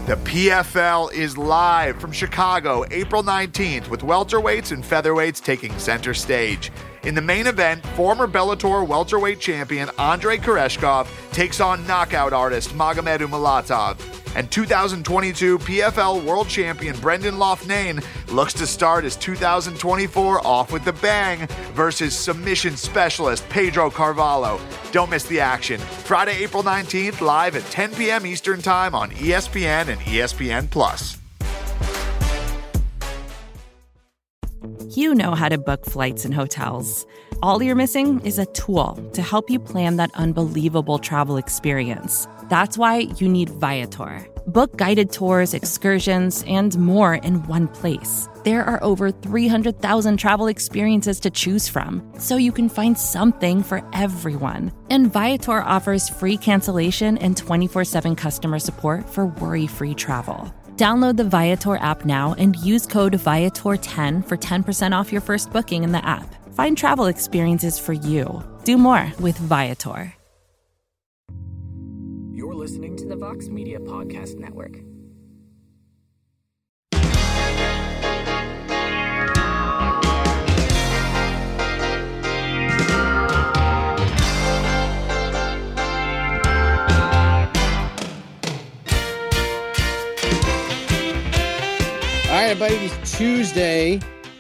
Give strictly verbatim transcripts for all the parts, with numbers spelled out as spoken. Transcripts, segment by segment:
The P F L is live from Chicago, April nineteenth, with welterweights and featherweights taking center stage. In the main event, former Bellator welterweight champion Andrei Koreshkov takes on knockout artist Magomed Umalatov. And two thousand twenty-two P F L world champion Brendan Loughnane looks to start his two thousand twenty-four off with the bang versus submission specialist Pedro Carvalho. Don't miss the action. Friday, April nineteenth, live at ten p.m. Eastern Time on E S P N and E S P N Plus. You know how to book flights and hotels. All you're missing is a tool to help you plan that unbelievable travel experience. That's why you need Viator. Book guided tours, excursions, and more in one place. There are over three hundred thousand travel experiences to choose from, so you can find something for everyone. And Viator offers free cancellation and twenty-four seven customer support for worry-free travel. Download the Viator app now and use code Viator ten for ten percent off your first booking in the app. Find travel experiences for you. Do more with Viator. You're listening to the Vox Media Podcast Network. All right, everybody, it's Tuesday,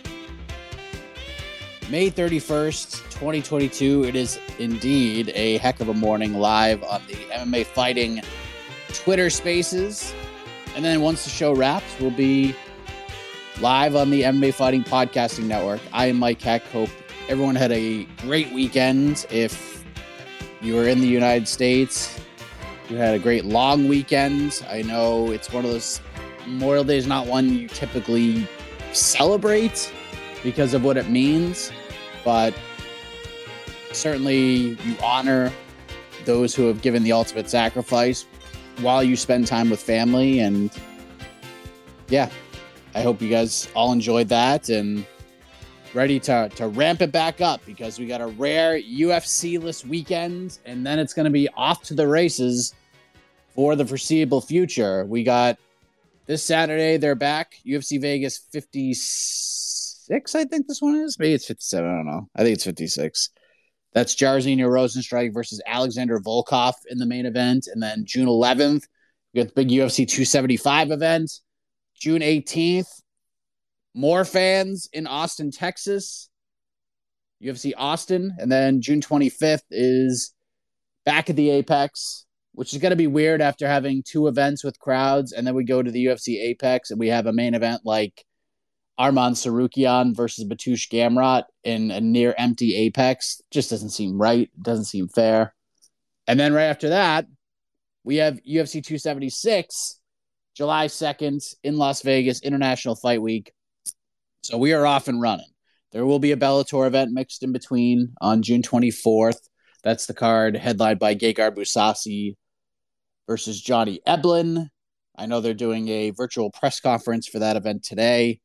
May thirty-first, twenty twenty-two. It is indeed a heck of a morning live on the M M A Fighting Twitter Spaces. And then once the show wraps, we'll be live on the M M A Fighting Podcasting Network. I am Mike Heck. Hope everyone had a great weekend. If you were in the United States, you had a great long weekend. I know it's one of those Memorial Day is not one you typically celebrate because of what it means, but certainly you honor those who have given the ultimate sacrifice while you spend time with family. And yeah, I hope you guys all enjoyed that and ready to, to ramp it back up because we got a rare U F C-less weekend, and then it's going to be off to the races for the foreseeable future. We got this Saturday, they're back. U F C Vegas fifty-six, I think this one is. Maybe it's fifty-seven. I don't know. I think it's fifty-six. That's Jairzinho Rozenstruik versus Alexander Volkov in the main event. And then June eleventh, we got the big U F C two seventy-five event. June eighteenth, more fans in Austin, Texas. U F C Austin. And then June twenty-fifth is back at the Apex, which is going to be weird after having two events with crowds, and then we go to the U F C Apex, and we have a main event like Arman Sarukian versus Batush Gamrot in a near-empty Apex. Just doesn't seem right. Doesn't seem fair. And then right after that, we have U F C two seventy-six, July second, in Las Vegas, International Fight Week. So we are off and running. There will be a Bellator event mixed in between on June twenty-fourth. That's the card headlined by Gegard Mousasi versus Johnny Eblen. I know they're doing a virtual press conference for that event today.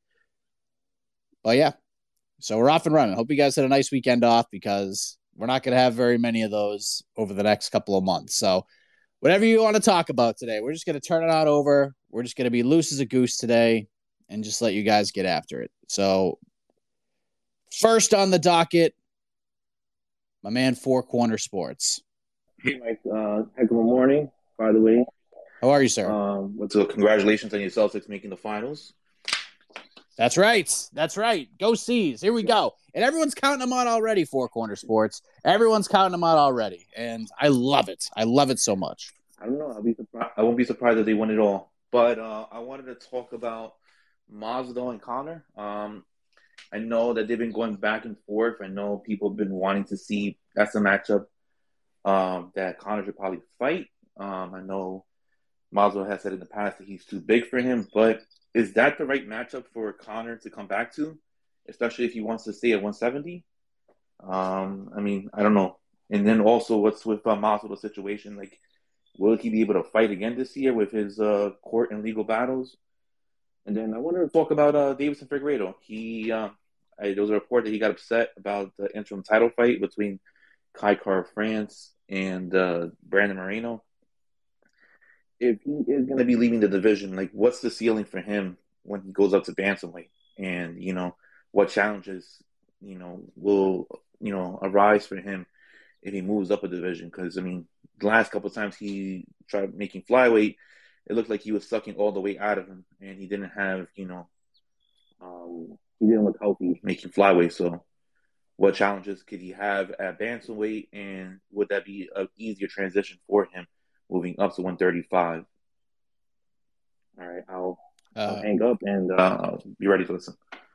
But yeah, so we're off and running. Hope you guys had a nice weekend off because we're not going to have very many of those over the next couple of months. So whatever you want to talk about today, we're just going to turn it on over. We're just going to be loose as a goose today and just let you guys get after it. So first on the docket, my man, Four Corner Sports. Hey, Mike. Uh, heck of a morning, by the way. How are you, sir? Um, so congratulations on your Celtics making the finals. That's right. That's right. Go C's. Here we go. And everyone's counting them on already, Four Corner Sports. Everyone's counting them on already. And I love it. I love it so much. I don't know. I'll be surprised. I won't be surprised if they win it all. But uh, I wanted to talk about Masvidal and Conor. Um, I know that they've been going back and forth. I know people have been wanting to see that's a matchup um, that Conor should probably fight. Um, I know Masvidal has said in the past that he's too big for him, but is that the right matchup for Conor to come back to, especially if he wants to stay at one seventy? Um, I mean, I don't know. And then also what's with uh, Masvidal's situation? Like, will he be able to fight again this year with his uh, court and legal battles? And then I wanted to talk about uh, Deiveson Figueiredo. He, uh, I, there was a report that he got upset about the interim title fight between Kai Kara France and uh, Brandon Moreno. if he is going to be leaving the division, like what's the ceiling for him when he goes up to bantamweight, and you know what challenges you know will you know arise for him if he moves up a division? Because I mean, the last couple of times he tried making flyweight, it looked like he was sucking all the weight out of him, and he didn't have you know um, he didn't look healthy making flyweight. So, what challenges could he have at bantamweight, and would that be an easier transition for him moving up to one thirty-five? All right, I'll, uh, I'll hang up and uh, be ready to listen.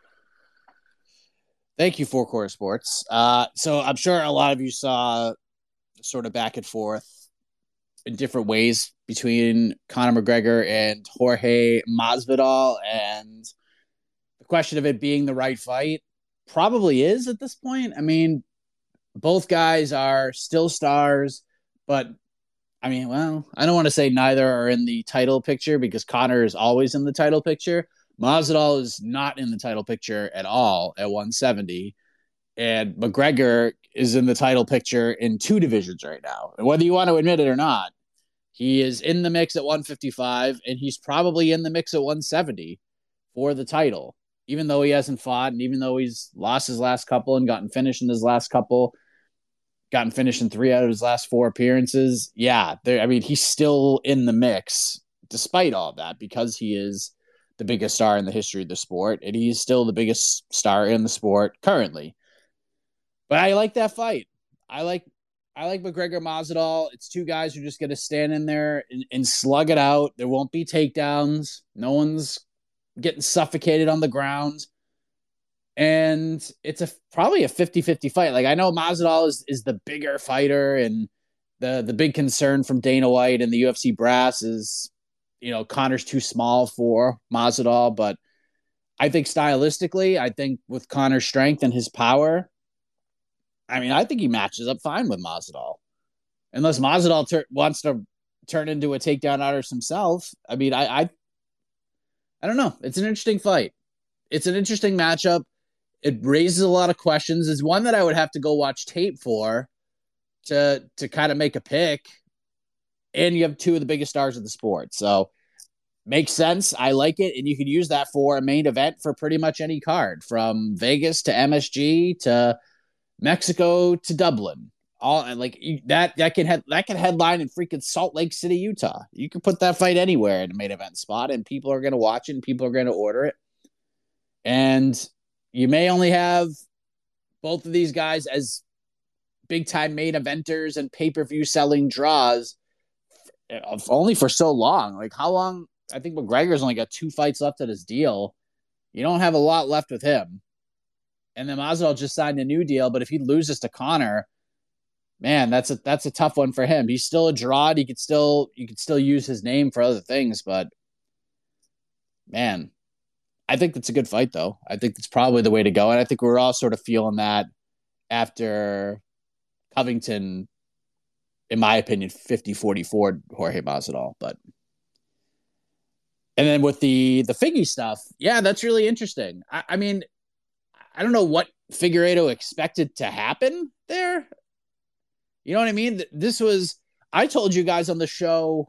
Thank you, Four Quarter Sports. Uh, so I'm sure a lot of you saw sort of back and forth in different ways between Conor McGregor and Jorge Masvidal, and the question of it being the right fight probably is at this point. I mean, both guys are still stars, but I mean, well, I don't want to say neither are in the title picture because Conor is always in the title picture. Masvidal is not in the title picture at all at one seventy, and McGregor is in the title picture in two divisions right now. And whether you want to admit it or not, he is in the mix at one fifty-five, and he's probably in the mix at one seventy for the title, even though he hasn't fought, and even though he's lost his last couple and gotten finished in his last couple, gotten finished in three out of his last four appearances. Yeah, I mean, he's still in the mix despite all of that because he is the biggest star in the history of the sport, and he's still the biggest star in the sport currently. But I like that fight. I like I like McGregor Masvidal. It's two guys who are just going to stand in there and, and slug it out. There won't be takedowns. No one's getting suffocated on the ground. And it's a probably a fifty-fifty fight. Like, I know Masvidal is, is the bigger fighter, and the, the big concern from Dana White and the U F C brass is, you know, Conor's too small for Masvidal. But I think stylistically, I think with Conor's strength and his power, I mean, I think he matches up fine with Masvidal. Unless Masvidal ter- wants to turn into a takedown artist himself. I mean, I, I I don't know. It's an interesting fight. It's an interesting matchup. It raises a lot of questions. It's one that I would have to go watch tape for to to kind of make a pick. And you have two of the biggest stars of the sport. So makes sense. I like it. And you could use that for a main event for pretty much any card, from Vegas to M S G to Mexico to Dublin. All like that that can head that can headline in freaking Salt Lake City, Utah. You can put that fight anywhere in a main event spot, and people are going to watch it, and people are going to order it. And you may only have both of these guys as big time main eventers and pay per view selling draws, only for so long. Like, how long? I think McGregor's only got two fights left of his deal. You don't have a lot left with him. And then Masvidal just signed a new deal, but if he loses to Conor, man, that's a that's a tough one for him. He's still a draw. He could still you could still use his name for other things, but man, I think that's a good fight, though. I think that's probably the way to go, and I think we're all sort of feeling that after Covington, in my opinion, fifty forty-four Jorge Masvidal. But and then with the the Figgy stuff, yeah, that's really interesting. I, I mean, I don't know what Figueiredo expected to happen there. You know what I mean? This was, I told you guys on the show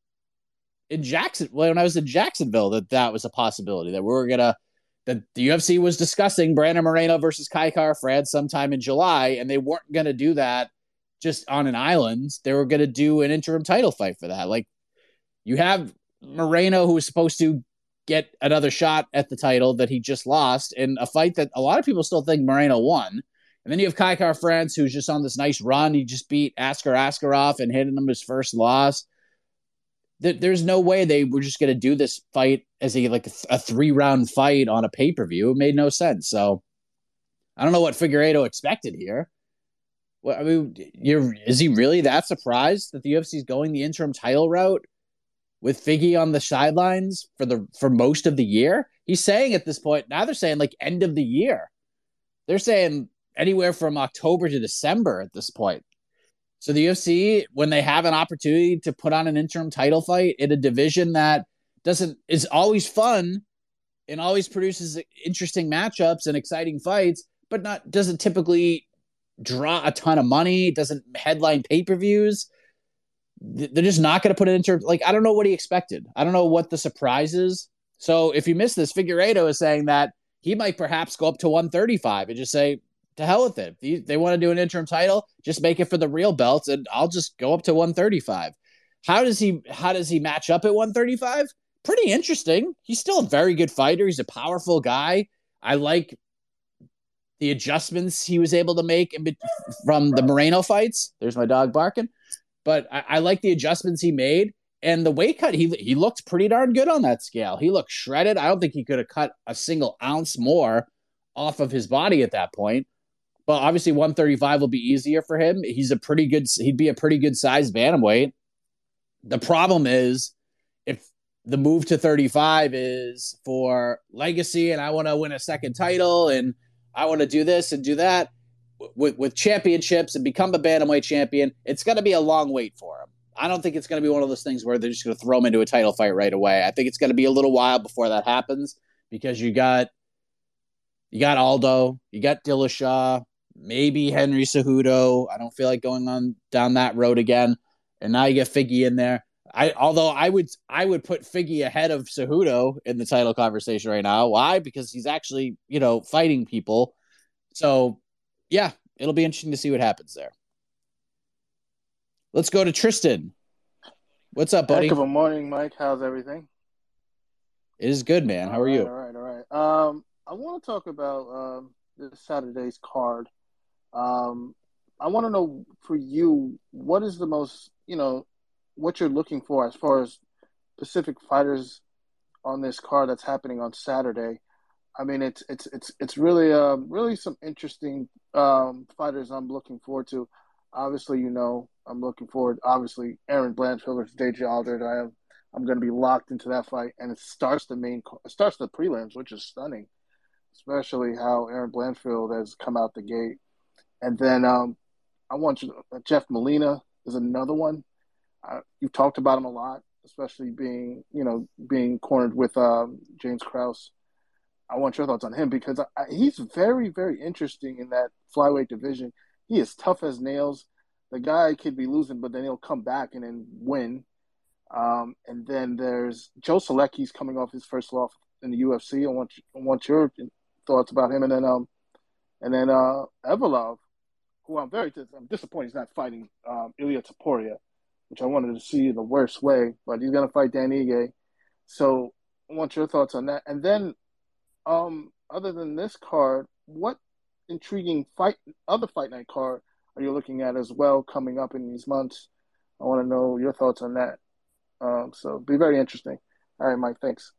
in Jackson, when I was in Jacksonville, that that was a possibility, that we were going to, that the U F C was discussing Brandon Moreno versus Kai Kara-France sometime in July, and they weren't going to do that just on an island. They were going to do an interim title fight for that. Like, you have Moreno, who was supposed to get another shot at the title that he just lost in a fight that a lot of people still think Moreno won. And then you have Kai Kara-France, who's just on this nice run. He just beat Askar Askarov and handed him his first loss. There's no way they were just going to do this fight as a like a three-round fight on a pay-per-view. It made no sense. So I don't know what Figueiredo expected here. Well, I mean, you're, is he really that surprised that the U F C is going the interim title route with Figgy on the sidelines for the for most of the year? He's saying at this point, now they're saying like end of the year. They're saying anywhere from October to December at this point. So the U F C, when they have an opportunity to put on an interim title fight in a division that doesn't is always fun and always produces interesting matchups and exciting fights, but not doesn't typically draw a ton of money, doesn't headline pay-per-views, they're just not going to put it into, like, I don't know what he expected. I don't know what the surprise is. So if you missed this, Figueiredo is saying that he might perhaps go up to one thirty-five and just say, to hell with it. If they want to do an interim title, just make it for the real belts, and I'll just go up to one thirty-five. How does he how does he match up at one thirty-five? Pretty interesting. He's still a very good fighter. He's a powerful guy. I like the adjustments he was able to make in, from the Moreno fights. There's my dog barking. But I, I like the adjustments he made. And the weight cut, he he looked pretty darn good on that scale. He looked shredded. I don't think he could have cut a single ounce more off of his body at that point. But obviously one thirty-five will be easier for him. He's a pretty good, he'd be a pretty good sized bantamweight. The problem is if the move to thirty-five is for legacy and I want to win a second title and I want to do this and do that with, with championships and become a bantamweight champion, it's going to be a long wait for him. I don't think it's going to be one of those things where they're just going to throw him into a title fight right away. I think it's going to be a little while before that happens because you got, you got Aldo, you got Dillashaw, maybe Henry Cejudo. I don't feel like going on down that road again. And now you get Figgy in there. I although I would I would put Figgy ahead of Cejudo in the title conversation right now. Why? Because he's actually, you know, fighting people. So yeah, it'll be interesting to see what happens there. Let's go to Tristan. What's up, buddy? Heck of a morning, Mike. How's everything? It is good, man. How all are right, you? All right, all right. Um, I want to talk about um, this Saturday's card. Um, I want to know for you, what is the most, you know, what you're looking for as far as Pacific fighters on this card that's happening on Saturday. I mean, it's it's it's it's really um really some interesting um fighters I'm looking forward to. Obviously, you know, I'm looking forward. Obviously, Aaron Blanchfield versus Deji Alder. I am I'm going to be locked into that fight, and it starts the main it starts the prelims, which is stunning, especially how Aaron Blanchfield has come out the gate. And then um, I want you. Uh, Jeff Molina is another one. Uh, you've talked about him a lot, especially being you know being cornered with um, James Krause. I want your thoughts on him because I, I, he's very, very interesting in that flyweight division. He is tough as nails. The guy could be losing, but then he'll come back and then win. Um, and then there's Joe Solecki's coming off his first loss in the U F C. I want I want your thoughts about him. And then um, and then uh, Evolov, who I'm very I'm disappointed he's not fighting um, Ilya Taporia, which I wanted to see the worst way, but he's gonna fight Dan Ige. So I want your thoughts on that. And then um, other than this card, what intriguing fight other fight night card are you looking at as well coming up in these months? I want to know your thoughts on that. Um, so be very interesting. All right, Mike, thanks.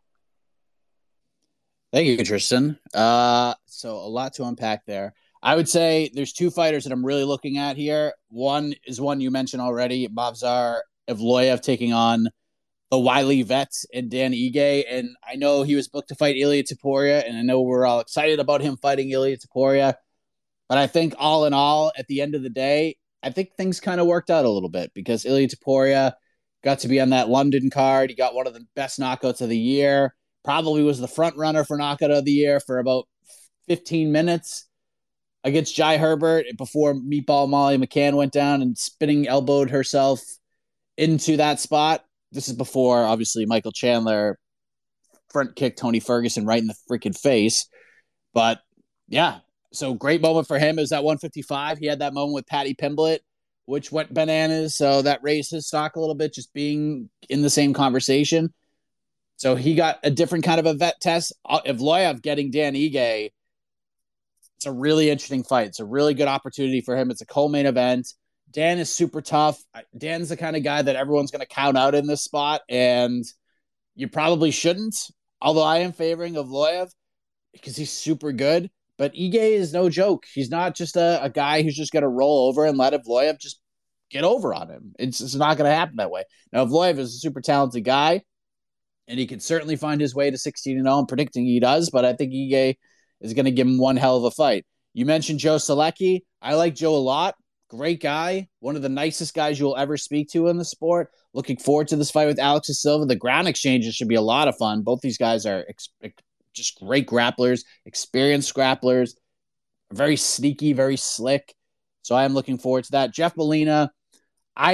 Thank you, Tristan. Uh, so a lot to unpack there. I would say there's two fighters that I'm really looking at here. One is one you mentioned already, Movsar Evloev taking on the wily vets and Dan Ige. And I know he was booked to fight Ilya Taporia, and I know we're all excited about him fighting Ilya Taporia. But I think all in all, at the end of the day, I think things kind of worked out a little bit because Ilya Taporia got to be on that London card. He got one of the best knockouts of the year. Probably was the front runner for knockout of the year for about fifteen minutes against Jai Herbert before Meatball Molly McCann went down and spinning elbowed herself into that spot. This is before, obviously, Michael Chandler front kicked Tony Ferguson right in the freaking face. But, yeah, so great moment for him. It was at one fifty-five. He had that moment with Paddy Pimblett, which went bananas. So that raised his stock a little bit, just being in the same conversation. So he got a different kind of a vet test. Evloev getting Dan Ige, it's a really interesting fight. It's a really good opportunity for him. It's a co-main event. Dan is super tough. Dan's the kind of guy that everyone's going to count out in this spot, and you probably shouldn't, although I am favoring Evloev because he's super good. But Ige is no joke. He's not just a, a guy who's just going to roll over and let Evloev just get over on him. It's, it's not going to happen that way. Now, Evloev is a super talented guy, and he can certainly find his way to sixteen and oh. I'm predicting he does, but I think Ige is going to give him one hell of a fight. You mentioned Joe Solecki. I like Joe a lot. Great guy. One of the nicest guys you'll ever speak to in the sport. Looking forward to this fight with Alex Silva. The ground exchanges should be a lot of fun. Both these guys are ex- just great grapplers, experienced grapplers, very sneaky, very slick. So I am looking forward to that. Jeff Molina, I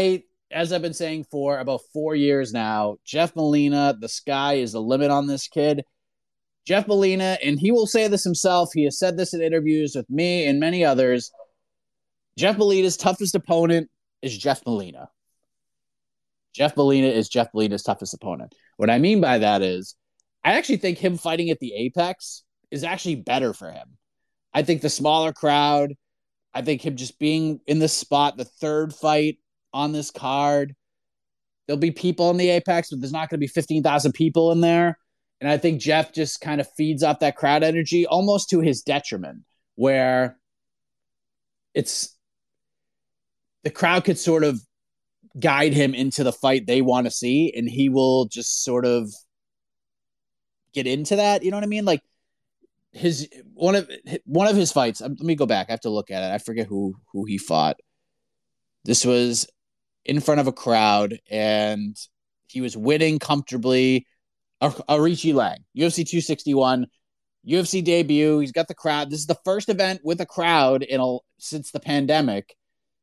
as I've been saying for about four years now, Jeff Molina, the sky is the limit on this kid. Jeff Molina, and he will say this himself, he has said this in interviews with me and many others, Jeff Molina's toughest opponent is Jeff Molina. Jeff Molina is Jeff Molina's toughest opponent. What I mean by that is, I actually think him fighting at the Apex is actually better for him. I think the smaller crowd, I think him just being in this spot, the third fight on this card, there'll be people in the Apex, but there's not going to be fifteen thousand people in there. And I think Jeff just kind of feeds off that crowd energy almost to his detriment, where it's the crowd could sort of guide him into the fight they want to see, and he will just sort of get into that. You know what I mean? Like his one of one of his fights. Let me go back. I have to look at it. I forget who who he fought. This was in front of a crowd, and he was winning comfortably. Arichi Lang, U F C two sixty-one, U F C debut. He's got the crowd. This is the first event with a crowd in a, since the pandemic,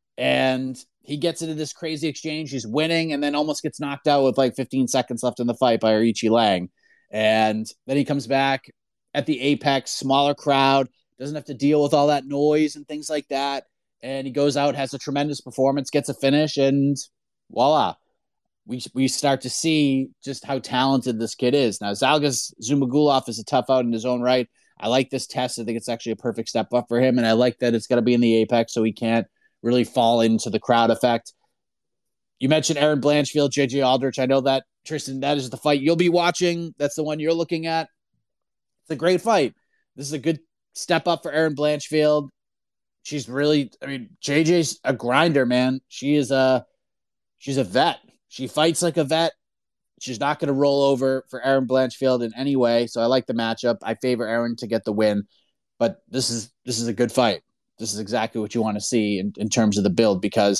and he gets into this crazy exchange. He's winning, and then almost gets knocked out with like fifteen seconds left in the fight by Arichi Lang. And then he comes back at the Apex, smaller crowd, doesn't have to deal with all that noise and things like that. And he goes out, has a tremendous performance, gets a finish, and voila. We we start to see just how talented this kid is. Now, Zhalgas Zhumagulov is a tough out in his own right. I like this test. I think it's actually a perfect step up for him, and I like that it's going to be in the Apex so he can't really fall into the crowd effect. You mentioned Aaron Blanchfield, J J Aldrich. I know that, Tristan, that is the fight you'll be watching. That's the one you're looking at. It's a great fight. This is a good step up for Aaron Blanchfield. She's really, I mean, J J's a grinder, man. She is a, she's a vet. She fights like a vet. She's not going to roll over for Aaron Blanchfield in any way. So I like the matchup. I favor Aaron to get the win, but this is, this is a good fight. This is exactly what you want to see in, in terms of the build, because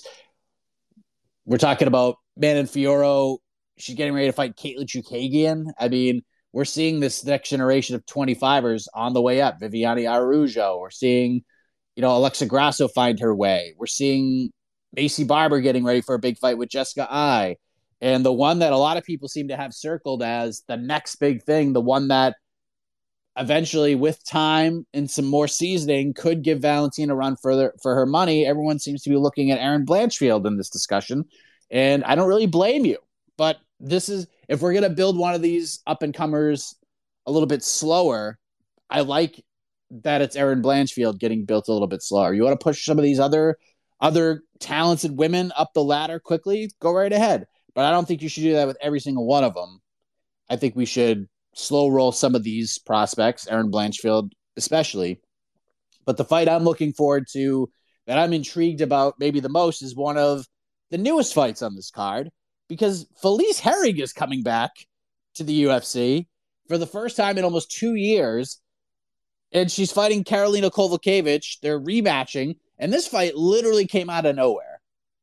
we're talking about Manon Fiorot. She's getting ready to fight Caitlin Chookagian. I mean, we're seeing this next generation of twenty-fivers on the way up. Viviane Araújo. We're seeing, you know, Alexa Grasso find her way. We're seeing Macy Barber getting ready for a big fight with Jessica Ai. And the one that a lot of people seem to have circled as the next big thing, the one that eventually, with time and some more seasoning, could give Valentina a run further for her money. Everyone seems to be looking at Aaron Blanchfield in this discussion. And I don't really blame you. But this is, if we're going to build one of these up-and-comers a little bit slower, I like that it's Aaron Blanchfield getting built a little bit slower. You want to push some of these other other talented women up the ladder quickly, go right ahead. But I don't think you should do that with every single one of them. I think we should slow roll some of these prospects, Aaron Blanchfield especially. But the fight I'm looking forward to, that I'm intrigued about maybe the most, is one of the newest fights on this card, because Felice Herrig is coming back to the U F C for the first time in almost two years, and she's fighting Karolina Kowalkiewicz. They're rematching, and this fight literally came out of nowhere.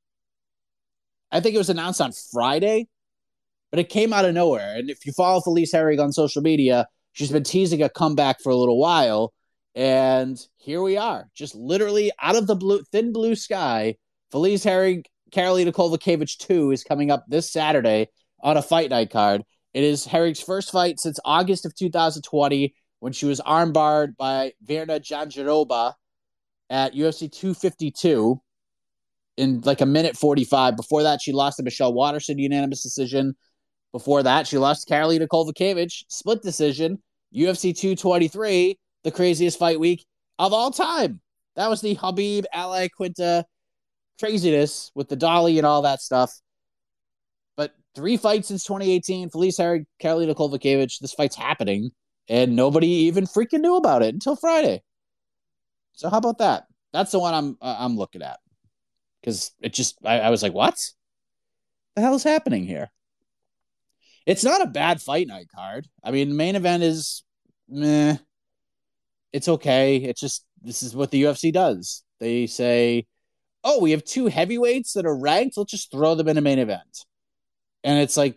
I think it was announced on Friday, but it came out of nowhere. And if you follow Felice Herrig on social media, she's been teasing a comeback for a little while, and here we are, just literally out of the blue, thin blue sky. Felice Herrig, Karolina Kowalkiewicz two is coming up this Saturday on a fight night card. It is Herrig's first fight since August of two thousand twenty, when she was armbarred by Virna Jandiroba at U F C two fifty-two in like a minute forty-five. Before that, she lost to Michelle Waterson, unanimous decision. Before that, she lost to Karolina Kowalkiewicz, split decision. U F C two twenty-three, the craziest fight week of all time. That was the Khabib Ally Quinta craziness with the dolly and all that stuff. But three fights since twenty eighteen, Felice Herrig, Karolina Kowalkiewicz, this fight's happening, and nobody even freaking knew about it until Friday. So how about that? That's the one I'm uh, I'm looking at, because it just I, I was like, what the hell is happening here? It's not a bad fight night card. I mean, the main event is meh. It's okay. It's just, this is what the U F C does. They say, oh, we have two heavyweights that are ranked. Let's just throw them in a main event. And it's like,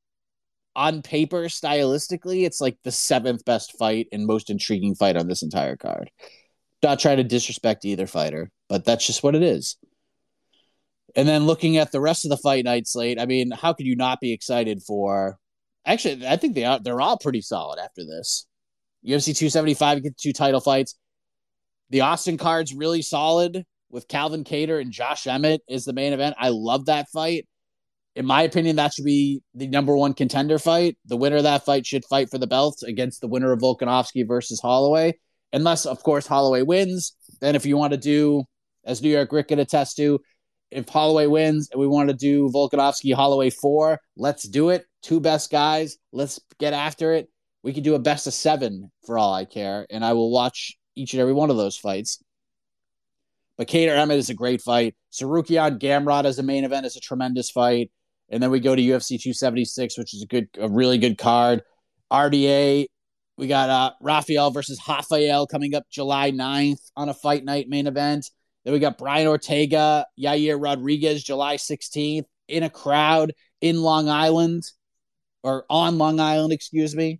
on paper, stylistically, it's like the seventh best fight and most intriguing fight on this entire card. Not trying to disrespect either fighter, but that's just what it is. And then looking at the rest of the fight night slate, I mean, how could you not be excited for? Actually, I think they are. They're all pretty solid after this. U F C two seventy-five, you get two title fights. The Austin card's really solid with Calvin Kattar and Josh Emmett is the main event. I love that fight. In my opinion, that should be the number one contender fight. The winner of that fight should fight for the belt against the winner of Volkanovski versus Holloway. Unless, of course, Holloway wins. Then if you want to do, as New York Rick can attest to, if Holloway wins and we want to do Volkanovski Holloway four, let's do it. Two best guys. Let's get after it. We could do a best of seven for all I care, and I will watch each and every one of those fights. But Kattar Emmett is a great fight. Sarukian Gamrot as a main event is a tremendous fight. And then we go to U F C two seventy-six, which is a good, a really good card. R D A, we got uh, Rafael versus Rafael coming up July ninth on a fight night main event. Then we got Brian Ortega, Yair Rodriguez, July sixteenth, in a crowd in Long Island, or on Long Island, excuse me.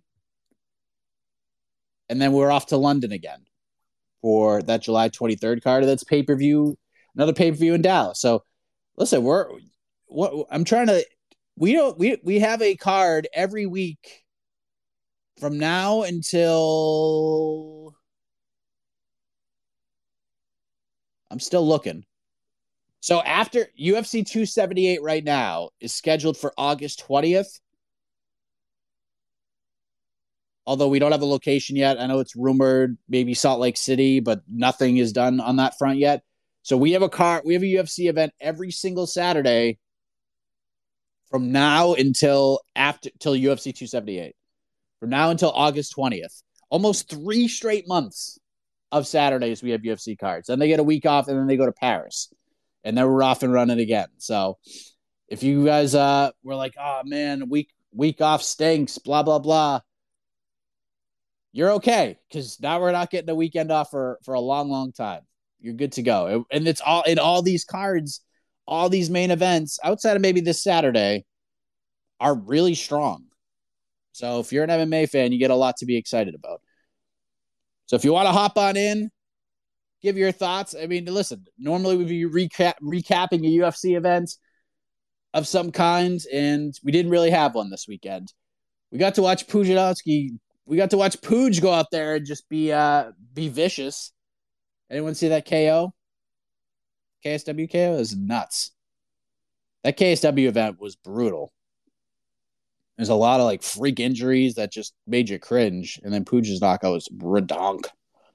And then we're off to London again for that July twenty-third card. That's pay-per-view, another pay-per-view in Dallas. So, listen, we're what I'm trying to. We don't. We we have a card every week from now until. I'm still looking. So after U F C two seventy-eight right now is scheduled for August twentieth. Although we don't have a location yet. I know it's rumored maybe Salt Lake City, but nothing is done on that front yet. So we have a car, we have a U F C event every single Saturday from now until after till U F C two seventy-eight. From now until August twentieth. Almost three straight months of Saturdays we have U F C cards. Then they get a week off and then they go to Paris. And then we're off and running again. So if you guys uh were like, oh man, week week off stinks, blah, blah, blah. You're okay, because now we're not getting a weekend off for, for a long, long time. You're good to go. And it's all in all these cards, all these main events, outside of maybe this Saturday, are really strong. So if you're an M M A fan, you get a lot to be excited about. So if you want to hop on in, give your thoughts. I mean, listen, normally we'd be recap, recapping a U F C event of some kind, and we didn't really have one this weekend. We got to watch Pudzianowski. We got to watch Pooj go out there and just be uh, be vicious. Anyone see that K O? K S W K O is nuts. That K S W event was brutal. There's a lot of like freak injuries that just made you cringe. And then Pooj's knockout was redonk.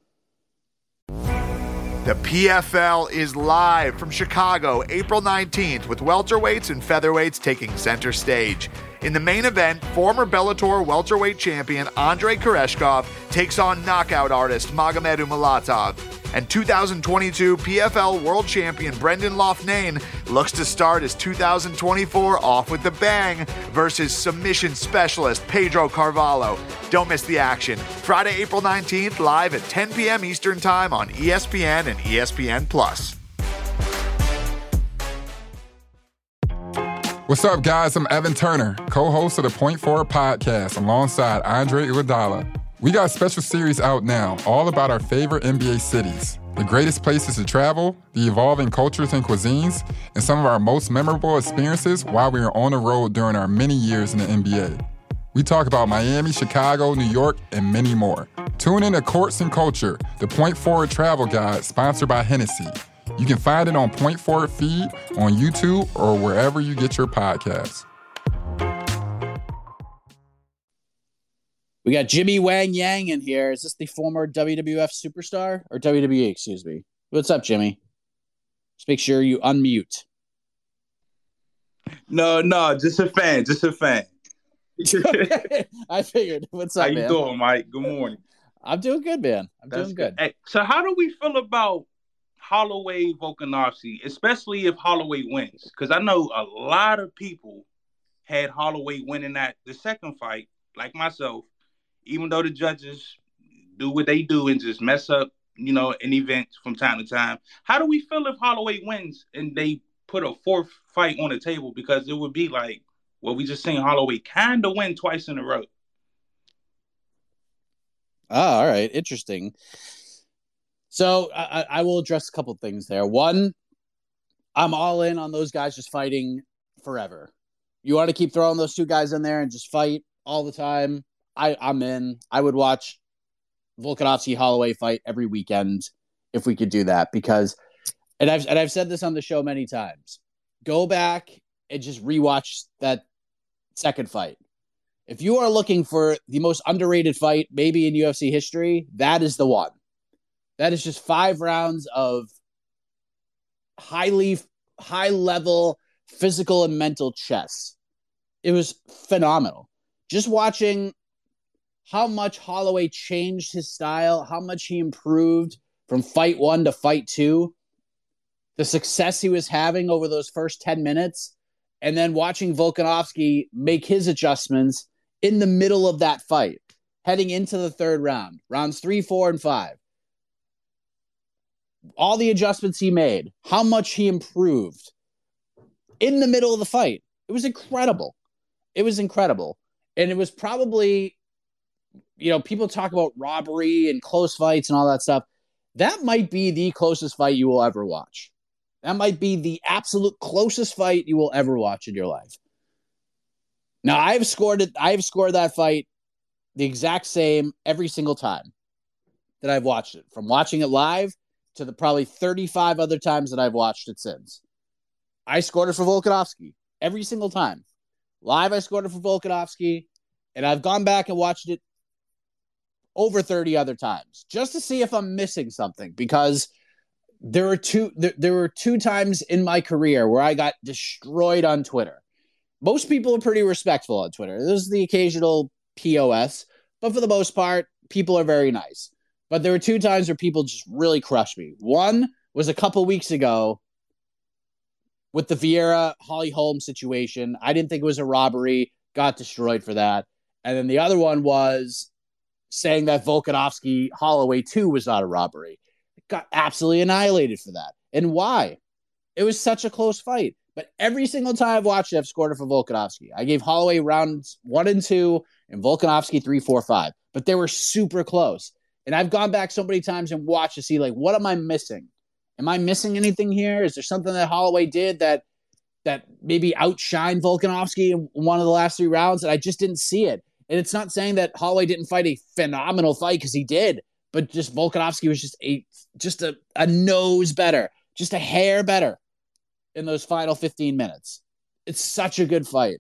The P F L is live from Chicago, April nineteenth, with welterweights and featherweights taking center stage. In the main event, former Bellator welterweight champion Andrei Koreshkov takes on knockout artist Magomed Umalatov. And two thousand twenty-two P F L world champion Brendan Loughnane looks to start his two thousand twenty-four off with a bang versus submission specialist Pedro Carvalho. Don't miss the action. Friday, April nineteenth, live at ten p.m. Eastern Time on E S P N and E S P N Plus. What's up, guys? I'm Evan Turner, co-host of the Point Forward podcast alongside Andre Iguodala. We got a special series out now, all about our favorite N B A cities, the greatest places to travel, the evolving cultures and cuisines, and some of our most memorable experiences while we were on the road during our many years in the N B A. We talk about Miami, Chicago, New York, and many more. Tune in to Courts and Culture, the Point Forward travel guide sponsored by Hennessy. You can find it on Point Forward feed, on YouTube, or wherever you get your podcasts. We got Jimmy Wang Yang in here. Is this the former W W F superstar? Or W W E, excuse me. What's up, Jimmy? Just make sure you unmute. No, no, just a fan, just a fan. I figured. What's up, How you man? doing, Mike? Good morning. I'm doing good, man. I'm That's doing good. Hey, so how do we feel about Holloway Volkanovski, especially if Holloway wins? Because I know a lot of people had Holloway winning that the second fight, like myself, even though the judges do what they do and just mess up, you know, an event from time to time. How do we feel if Holloway wins and they put a fourth fight on the table? Because it would be like, well, we just seen Holloway kind of win twice in a row. Oh, all right. Interesting. So I, I will address a couple of things there. One, I'm all in on those guys just fighting forever. You want to keep throwing those two guys in there and just fight all the time? I, I'm in. I would watch Volkanovski Holloway fight every weekend if we could do that, because, and I've and I've said this on the show many times. Go back and just rewatch that second fight. If you are looking for the most underrated fight maybe in U F C history, that is the one. That is just five rounds of highly high level physical and mental chess. It was phenomenal. Just watching how much Holloway changed his style, how much he improved from fight one to fight two, the success he was having over those first ten minutes, and then watching Volkanovski make his adjustments in the middle of that fight, heading into the third round, rounds three, four, and five. All the adjustments he made, how much he improved in the middle of the fight. It was incredible. It was incredible. And it was probably, you know, people talk about robbery and close fights and all that stuff. That might be the closest fight you will ever watch. That might be the absolute closest fight you will ever watch in your life. Now, I've scored it. I've scored that fight the exact same every single time that I've watched it, from watching it live to the probably thirty-five other times that I've watched it since. I scored it for Volkanovski every single time. Live, I scored it for Volkanovski, and I've gone back and watched it over thirty other times just to see if I'm missing something, because there were two there, there were two times in my career where I got destroyed on Twitter. Most people are pretty respectful on Twitter. There's the occasional P O S, but for the most part, people are very nice. But there were two times where people just really crushed me. One was a couple weeks ago with the Vieira Holly Holm situation. I didn't think it was a robbery, got destroyed for that. And then the other one was saying that Volkanovski Holloway two was not a robbery. Got absolutely annihilated for that. And why? It was such a close fight. But every single time I've watched it, I've scored it for Volkanovski. I gave Holloway rounds one and two and Volkanovski three, four, five. But they were super close. And I've gone back so many times and watched to see, like, what am I missing? Am I missing anything here? Is there something that Holloway did that that maybe outshined Volkanovski in one of the last three rounds? And I just didn't see it. And it's not saying that Holloway didn't fight a phenomenal fight, because he did. But just Volkanovski was just a just a, a nose better, just a hair better in those final fifteen minutes. It's such a good fight.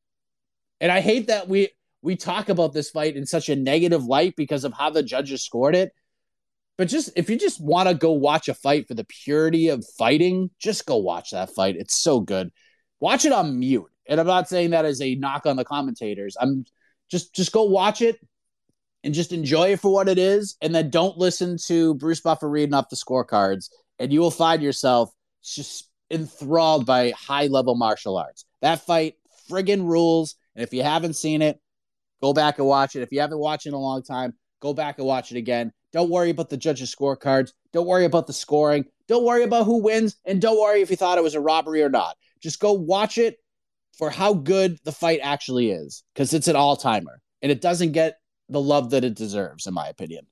And I hate that we we talk about this fight in such a negative light because of how the judges scored it. But just if you just want to go watch a fight for the purity of fighting, just go watch that fight. It's so good. Watch it on mute. And I'm not saying that as a knock on the commentators. I'm just just go watch it and just enjoy it for what it is, and then don't listen to Bruce Buffer reading off the scorecards, and you will find yourself just enthralled by high-level martial arts. That fight friggin' rules, and if you haven't seen it, go back and watch it. If you haven't watched it in a long time, go back and watch it again. Don't worry about the judges' scorecards. Don't worry about the scoring. Don't worry about who wins, and don't worry if you thought it was a robbery or not. Just go watch it for how good the fight actually is, because it's an all-timer, and it doesn't get the love that it deserves, in my opinion.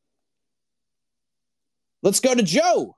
Let's go to Joe.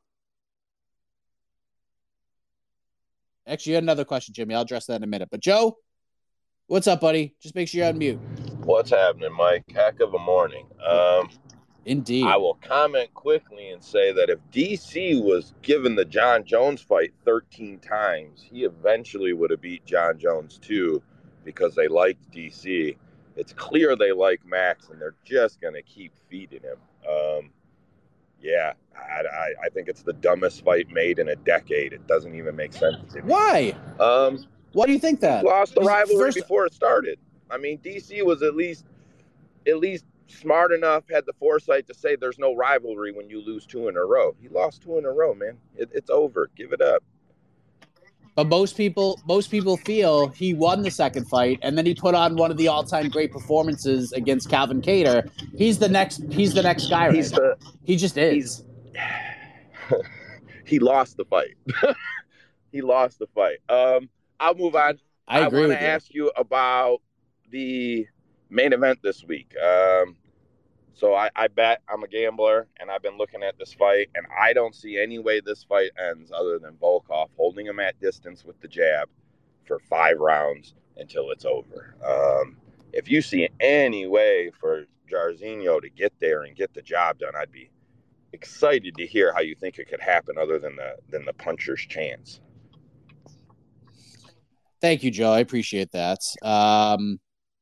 Actually, you had another question, Jimmy. I'll address that in a minute. But Joe, what's up, buddy? Just make sure you're on mute. What's happening, Mike? Heck of a morning. Um, Indeed. I will comment quickly and say that if D C was given the John Jones fight thirteen times, he eventually would have beat John Jones too, because they liked D C. It's clear they like Max, and they're just going to keep feeding him. Um, yeah, I, I, I think it's the dumbest fight made in a decade. It doesn't even make sense to me. Why? Um, Why do you think that? He lost the rivalry First... before it started. I mean, D C was at least at least smart enough, had the foresight to say there's no rivalry when you lose two in a row. He lost two in a row, man. It, it's over. Give it up. But most people, most people feel he won the second fight, and then he put on one of the all-time great performances against Calvin Kattar. He's the next. He's the next guy. Right he's now. the. He just is. He lost the fight. He lost the fight. Um, I'll move on. I agree. I want with to you. ask you about the main event this week. Um, So I, I bet I'm a gambler, and I've been looking at this fight, and I don't see any way this fight ends other than Volkov holding him at distance with the jab for five rounds until it's over. Um, if you see any way for Jairzinho to get there and get the job done, I'd be excited to hear how you think it could happen other than the than the puncher's chance. Thank you, Joe. I appreciate that. Um,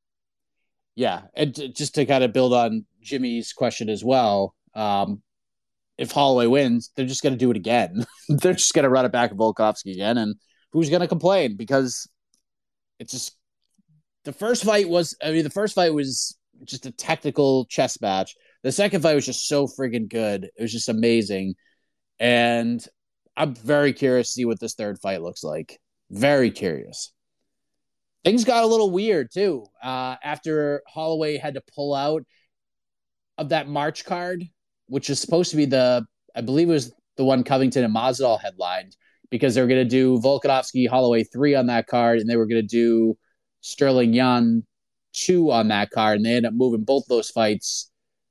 yeah, and t- just to kind of build on Jimmy's question as well, um, if Holloway wins, they're just going to do it again. They're just going to run it back at Volkovsky again, and who's going to complain? Because it's just the first fight was. I mean, the first fight was just a technical chess match. The second fight was just so friggin' good. It was just amazing, and I'm very curious to see what this third fight looks like. Very curious. Things got a little weird, too, uh, after Holloway had to pull out of that March card, which is supposed to be the, I believe it was the one Covington and Masvidal headlined, because they were going to do Volkanovski, Holloway three on that card, and they were going to do Sterling Yan two on that card, and they ended up moving both those fights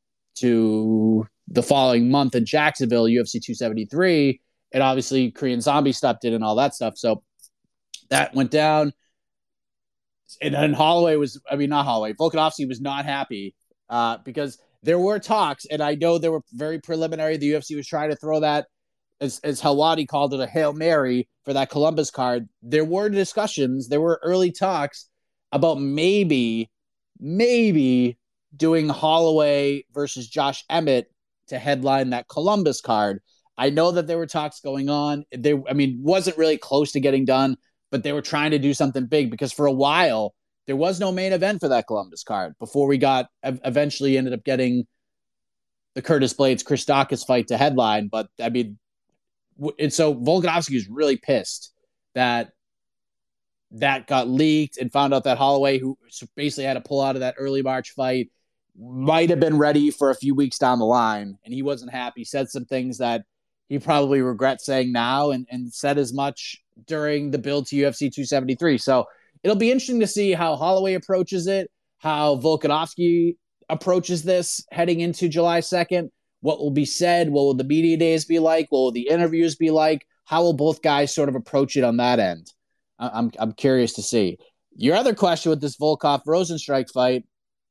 to the following month in Jacksonville, U F C two seventy-three, and obviously Korean Zombie stepped in and all that stuff, so that went down. And then Holloway was, I mean, not Holloway, Volkanovski was not happy uh, because there were talks, and I know they were very preliminary. The U F C was trying to throw that, as, as Helwani called it, a Hail Mary for that Columbus card. There were discussions, there were early talks about maybe, maybe doing Holloway versus Josh Emmett to headline that Columbus card. I know that there were talks going on. They, I mean, wasn't really close to getting done, but they were trying to do something big because for a while there was no main event for that Columbus card before we got eventually ended up getting the Curtis Blades Chris Daukaus fight to headline. But I mean, and so Volkanovski was really pissed that that got leaked and found out that Holloway, who basically had to pull out of that early March fight, might have been ready for a few weeks down the line, and he wasn't happy. Said some things that he probably regrets saying now, and, and said as much during the build to U F C two seventy-three. So it'll be interesting to see how Holloway approaches it, how Volkanovski approaches this heading into July second. What will be said? What will the media days be like? What will the interviews be like? How will both guys sort of approach it on that end? I'm I'm curious to see. Your other question with this Volkov-Rosenstrike fight,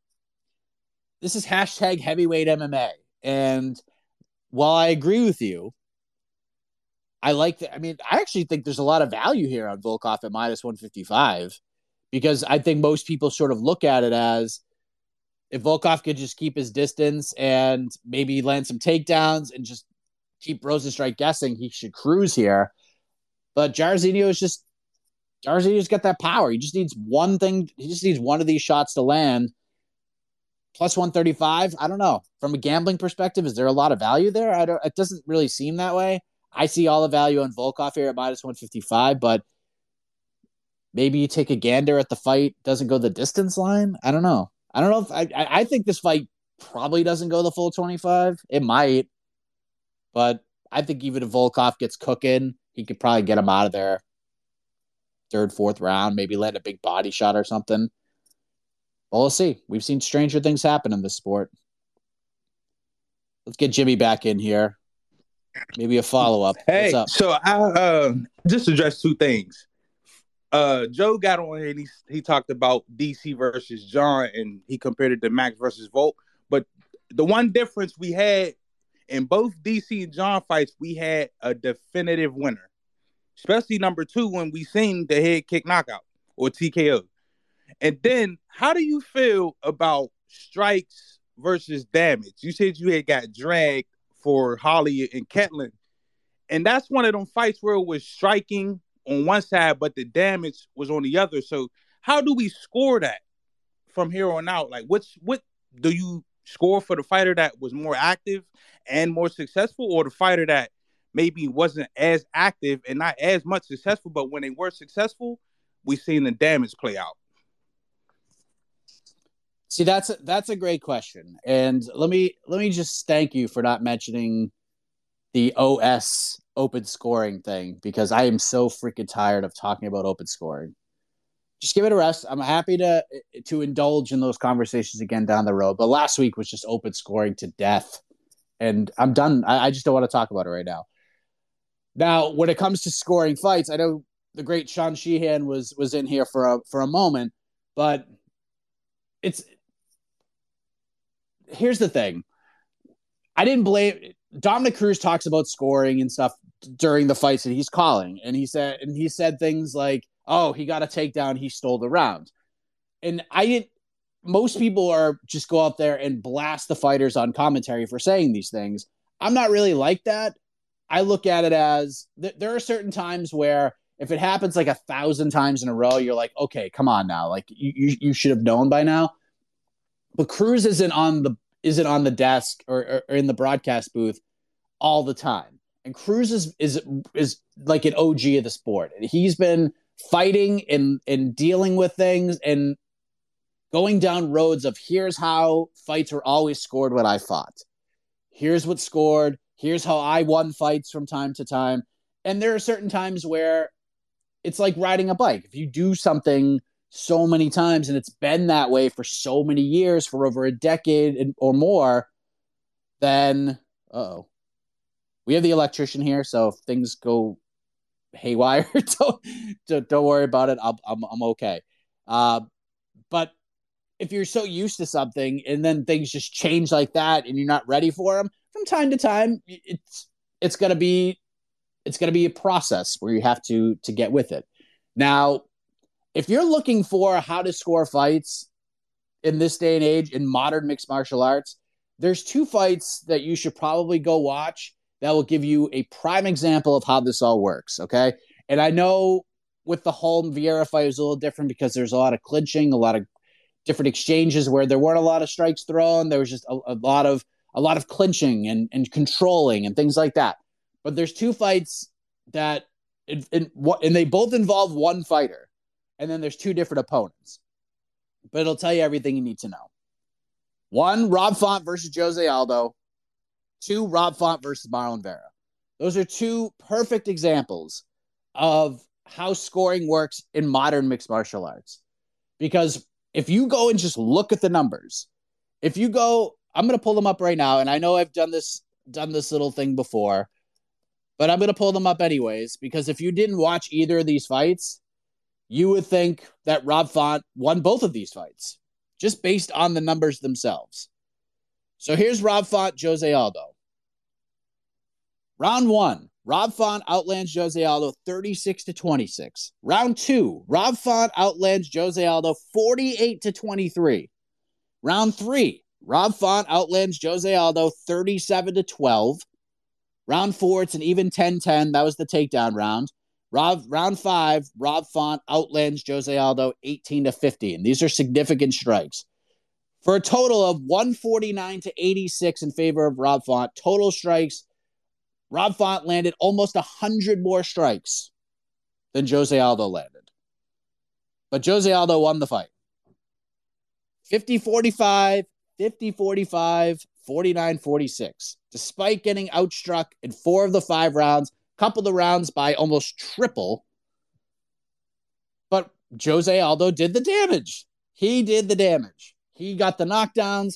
this is hashtag heavyweight M M A. And while I agree with you, I like that. I mean, I actually think there's a lot of value here on Volkov at minus one fifty-five, because I think most people sort of look at it as if Volkov could just keep his distance and maybe land some takedowns and just keep Rosenstrike guessing, he should cruise here. But Jairzinho is just, Jairzinho's got that power. He just needs one thing. He just needs one of these shots to land. Plus one thirty-five. I don't know. From a gambling perspective, is there a lot of value there? I don't. It doesn't really seem that way. I see all the value on Volkov here at minus one fifty-five, but maybe you take a gander at the fight doesn't go the distance line. I don't know. I don't know if I. I think this fight probably doesn't go the full twenty-five. It might, but I think even if Volkov gets cooking, he could probably get him out of there third, fourth round, maybe land a big body shot or something. Well, we'll see. We've seen stranger things happen in this sport. Let's get Jimmy back in here. Maybe a follow-up. Hey, What's up? so I uh, just addressed two things. Uh, Joe got on here and he, he talked about D C versus John, and he compared it to Max versus Volk. But the one difference we had in both D C and John fights, we had a definitive winner, especially number two when we seen the head kick knockout or T K O. And then, how do you feel about strikes versus damage? You said you had got dragged for Holly and Ketlin, and that's one of them fights where it was striking on one side, but the damage was on the other. So how do we score that from here on out? Like, what's what do you score for the fighter that was more active and more successful, or the fighter that maybe wasn't as active and not as much successful, but when they were successful, we seen the damage play out? See, that's a, that's a great question, and let me let me just thank you for not mentioning the O S open scoring thing, because I am so freaking tired of talking about open scoring. just give it a rest. I'm happy to to indulge in those conversations again down the road. But last week was just open scoring to death. And I'm done. I, I just don't want to talk about it right now. Now, when it comes to scoring fights, I know the great Sean Sheehan was was in here for a for a moment, but it's here's the thing. I didn't blame Dominic Cruz talks about scoring and stuff during the fights that he's calling, and he said and he said things like, "Oh, he got a takedown, he stole the round," and I didn't. Most people are just go out there and blast the fighters on commentary for saying these things. I'm not really like that. I look at it as th- there are certain times where if it happens like a thousand times in a row, you're like, okay, come on now. Like you, you, you should have known by now. But Cruz isn't on the isn't on the desk or, or, or in the broadcast booth all the time. And Cruz is is is like an O G of the sport. He's been fighting and and dealing with things and going down roads of here's how fights were always scored when I fought. Here's what scored. Here's how I won fights from time to time. And there are certain times where it's like riding a bike. If you do something so many times and it's been that way for so many years, for over a decade or more, then, uh-oh. We have the electrician here, so if things go haywire, don't, don't, don't worry about it. I'm, I'm, I'm okay. Uh, but if you're so used to something and then things just change like that and you're not ready for them, from time to time, it's it's gonna be it's gonna be a process where you have to to get with it. Now, if you're looking for how to score fights in this day and age in modern mixed martial arts, there's two fights that you should probably go watch that will give you a prime example of how this all works. Okay, and I know with the Holm Vieira fight it was a little different because there's a lot of clinching, a lot of different exchanges where there weren't a lot of strikes thrown. There was just a, a lot of a lot of clinching and, and controlling and things like that. But there's two fights that in, in, and they both involve one fighter, and then there's two different opponents. But it'll tell you everything you need to know. One, Rob Font versus Jose Aldo. Two, Rob Font versus Marlon Vera. Those are two perfect examples of how scoring works in modern mixed martial arts. Because if you go and just look at the numbers, if you go, I'm going to pull them up right now, and I know I've done this done this little thing before, but I'm going to pull them up anyways, because if you didn't watch either of these fights, you would think that Rob Font won both of these fights, just based on the numbers themselves. So here's Rob Font, Jose Aldo. Round one, Rob Font outlands Jose Aldo thirty-six to twenty-six. Round two, Rob Font outlands Jose Aldo forty-eight to twenty-three. Round three, Rob Font outlands Jose Aldo thirty-seven to twelve. Round four, it's an even ten ten. That was the takedown round. Rob, round five, Rob Font outlands Jose Aldo eighteen to fifteen. These are significant strikes. For a total of one forty-nine to eighty-six in favor of Rob Font. Total strikes, Rob Font landed almost one hundred more strikes than Jose Aldo landed. But Jose Aldo won the fight. fifty forty-five, fifty forty-five, forty-nine forty-six. Despite getting outstruck in four of the five rounds, a couple of the rounds by almost triple. But Jose Aldo did the damage. He did the damage. He got the knockdowns.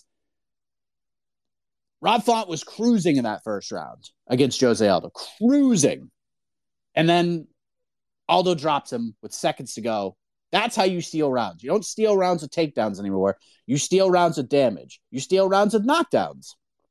Rob Font was cruising in that first round against Jose Aldo. Cruising. And then Aldo drops him with seconds to go. That's how you steal rounds. You don't steal rounds with takedowns anymore. You steal rounds with damage. You steal rounds with knockdowns.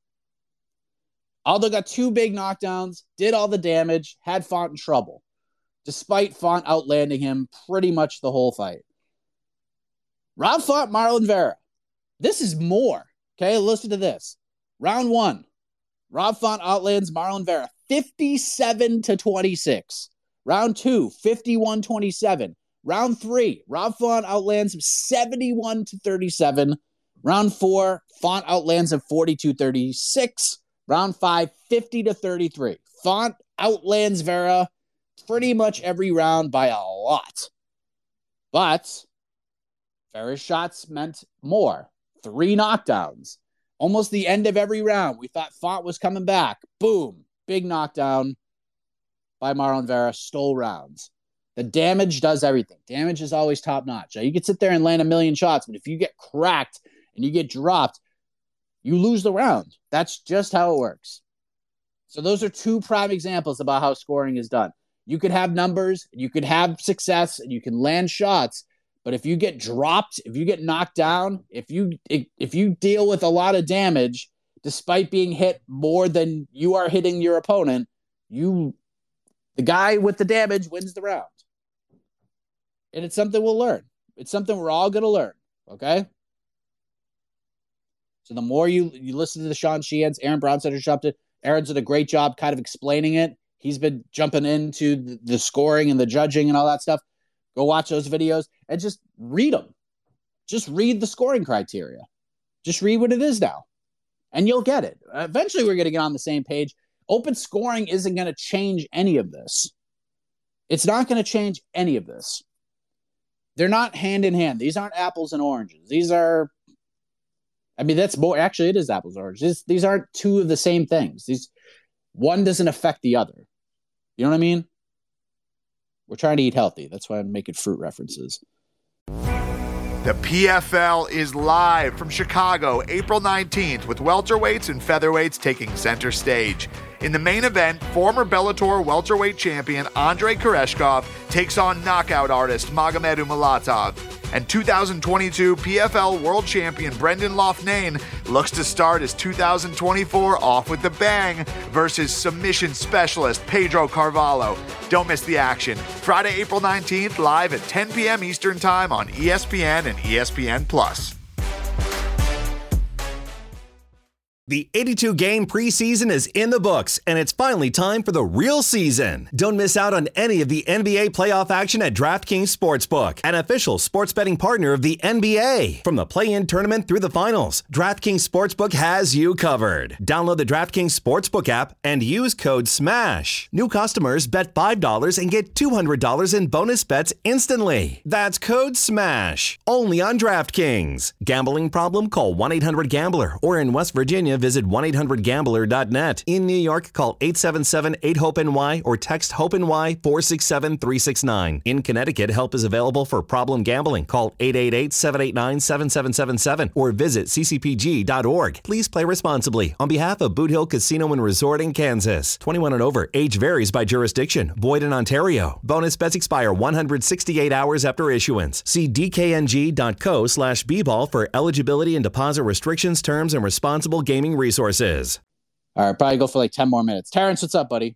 Aldo got two big knockdowns, did all the damage, had Font in trouble, despite Font outlanding him pretty much the whole fight. Rob Font, Marlon Vera. This is more. Okay, listen to this. Round one, Rob Font outlands Marlon Vera fifty-seven to twenty-six. Round two, fifty-one twenty-seven. Round three, Rob Font outlands him seventy-one to thirty-seven. Round four, Font outlands him forty-two thirty-six. Round five, fifty to thirty-three. Font outlands Vera pretty much every round by a lot. But Vera's shots meant more. Three knockdowns. Almost the end of every round. We thought Font was coming back. Boom. Big knockdown by Marlon Vera. Stole rounds. The damage does everything. Damage is always top notch. You can sit there and land a million shots, but if you get cracked and you get dropped, you lose the round. That's just how it works. So those are two prime examples about how scoring is done. You could have numbers, you could have success, and you can land shots, but if you get dropped, if you get knocked down, if you if you deal with a lot of damage, despite being hit more than you are hitting your opponent, you the guy with the damage wins the round. And it's something we'll learn. It's something we're all going to learn, okay? So the more you, you listen to the Sean Sheehan's, Aaron Bronsteter jumped it. Aaron's did a great job kind of explaining it. He's been jumping into the, the scoring and the judging and all that stuff. Go watch those videos and just read them. Just read the scoring criteria. Just read what it is now. And you'll get it. Eventually, we're going to get on the same page. Open scoring isn't going to change any of this. It's not going to change any of this. They're not hand in hand. These aren't apples and oranges. These are, I mean, that's more, actually, it is apples and oranges. These, these aren't two of the same things. These, one doesn't affect the other. You know what I mean? We're trying to eat healthy. That's why I'm making fruit references. The P F L is live from Chicago, April nineteenth, with welterweights and featherweights taking center stage. In the main event, former Bellator welterweight champion Andrei Koreshkov takes on knockout artist Magomed Umalatov. And two thousand twenty-two P F L world champion Brendan Loughnane looks to start his two thousand twenty-four off with a bang versus submission specialist Pedro Carvalho. Don't miss the action. Friday, April nineteenth, live at ten p.m. Eastern Time on E S P N and E S P N Plus. The eighty-two game preseason is in the books, and it's finally time for the real season. Don't miss out on any of the N B A playoff action at DraftKings Sportsbook, an official sports betting partner of the N B A. From the play-in tournament through the finals, DraftKings Sportsbook has you covered. Download the DraftKings Sportsbook app and use code SMASH. New customers bet five dollars and get two hundred dollars in bonus bets instantly. That's code SMASH. Only on DraftKings. Gambling problem? Call one eight hundred gambler, or in West Virginia, visit one eight hundred gambler dot net. In New York, call eight seven seven eight hope N Y or text HOPE-NY four six seven three six nine. In Connecticut, help is available for problem gambling. Call eight eight eight seven eight nine seven seven seven seven or visit c c p g dot org. Please play responsibly. On behalf of Boot Hill Casino and Resort in Kansas. twenty-one and over. Age varies by jurisdiction. Void in Ontario. Bonus bets expire one hundred sixty-eight hours after issuance. See d k n g dot co slash b ball for eligibility and deposit restrictions, terms, and responsible gaming resources. All right, probably go for like ten more minutes. Terrence, what's up, buddy?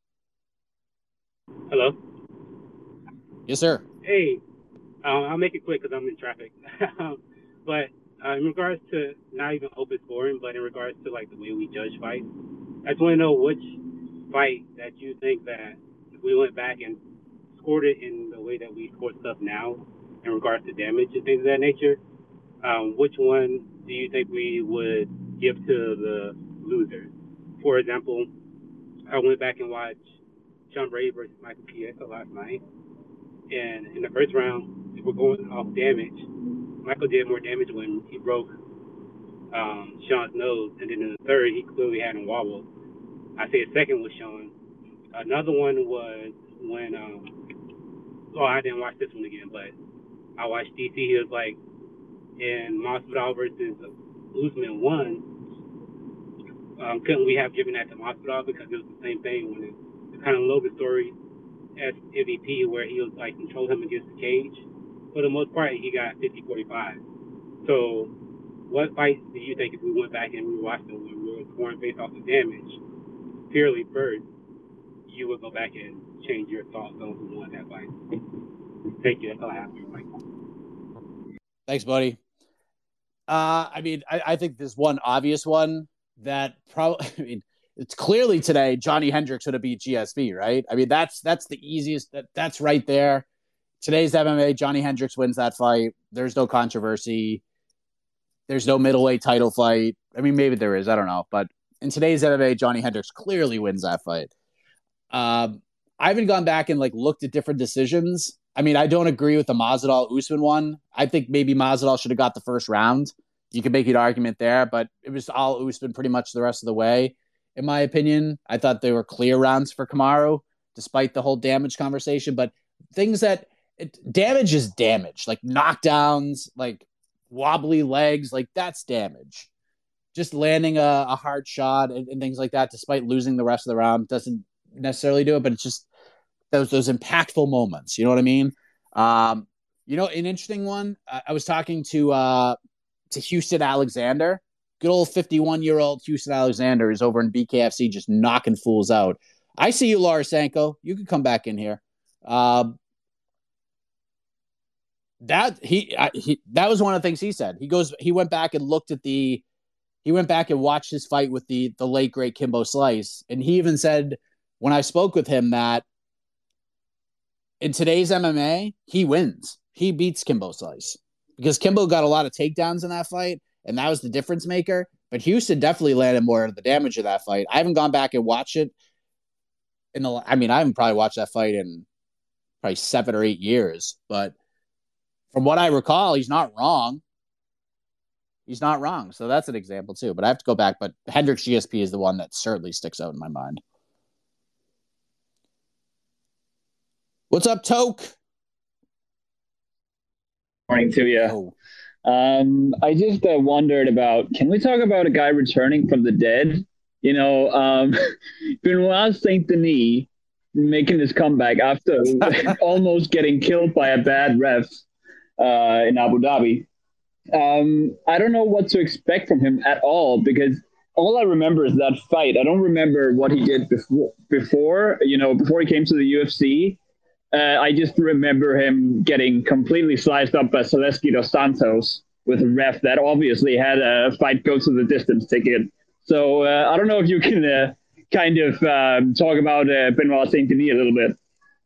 Hello. Yes, sir. Hey, um, I'll make it quick because I'm in traffic. but uh, in regards to not even open scoring, but in regards to like the way we judge fights, I just want to know which fight that you think that if we went back and scored it in the way that we score stuff now, in regards to damage and things of that nature, um, which one do you think we would give to the loser? For example, I went back and watched Sean Brady versus Michael Chiesa last night, and in the first round, if we're going off damage, Michael did more damage when he broke um, Sean's nose, and then in the third, he clearly had him wobbled. I say a second was Sean. Another one was when, um, oh, I didn't watch this one again, but I watched D C. He was like, in Masvidal versus Usman won, um, couldn't we have given that to Masvidal because it was the same thing when it, it's kind of Logan story as M V P where he was like control him against the cage. For the most part, he got fifty forty-five. So what fights do you think if we went back and we watched them when we were scoring based off the damage purely first, you would go back and change your thoughts on who won that fight? Thank you. That's all I have for you, Mike. Thanks, buddy. Uh, I mean, I, I think there's one obvious one that probably, I mean, it's clearly today Johnny Hendricks would have beat G S P, right? I mean, that's that's the easiest, that that's right there. Today's M M A, Johnny Hendricks wins that fight. There's no controversy. There's no middleweight title fight. I mean, maybe there is, I don't know. But in today's M M A, Johnny Hendricks clearly wins that fight. Um, I haven't gone back and like looked at different decisions. I mean, I don't agree with the Masvidal Usman one. I think maybe Masvidal should have got the first round. You can make an argument there, but it was all Usman pretty much the rest of the way, in my opinion. I thought they were clear rounds for Kamaru, despite the whole damage conversation. But things that it, damage is damage, like knockdowns, like wobbly legs, like that's damage. Just landing a, a hard shot and, and things like that, despite losing the rest of the round, doesn't necessarily do it. But it's just those those impactful moments. You know what I mean? Um, you know, an interesting one. I, I was talking to uh, to Houston Alexander, good old fifty-one year old Houston Alexander is over in B K F C, just knocking fools out. I see you, Larasenko. You can come back in here. Uh, that he, I, he that was one of the things he said. He goes, he went back and looked at the. He went back and watched his fight with the the late, great Kimbo Slice. And he even said, when I spoke with him, that in today's M M A, he wins. He beats Kimbo Slice. Because Kimbo got a lot of takedowns in that fight, and that was the difference maker. But Houston definitely landed more of the damage of that fight. I haven't gone back and watched it. In the, I mean, I haven't probably watched that fight in probably seven or eight years. But from what I recall, he's not wrong. He's not wrong. So that's an example too. But I have to go back. But Hendricks G S P is the one that certainly sticks out in my mind. What's up, Toke? Morning to you. Oh. Um, I just uh, wondered about, can we talk about a guy returning from the dead? You know, um, Benoit Saint Denis making his comeback after almost getting killed by a bad ref uh, in Abu Dhabi. Um, I don't know what to expect from him at all, because all I remember is that fight. I don't remember what he did before, before you know, before he came to the U F C. Uh, I just remember him getting completely sliced up by Zaleski dos Santos with a ref that obviously had a fight go to the distance ticket. So uh, I don't know if you can uh, kind of um, talk about uh, Benoit Saint Denis a little bit.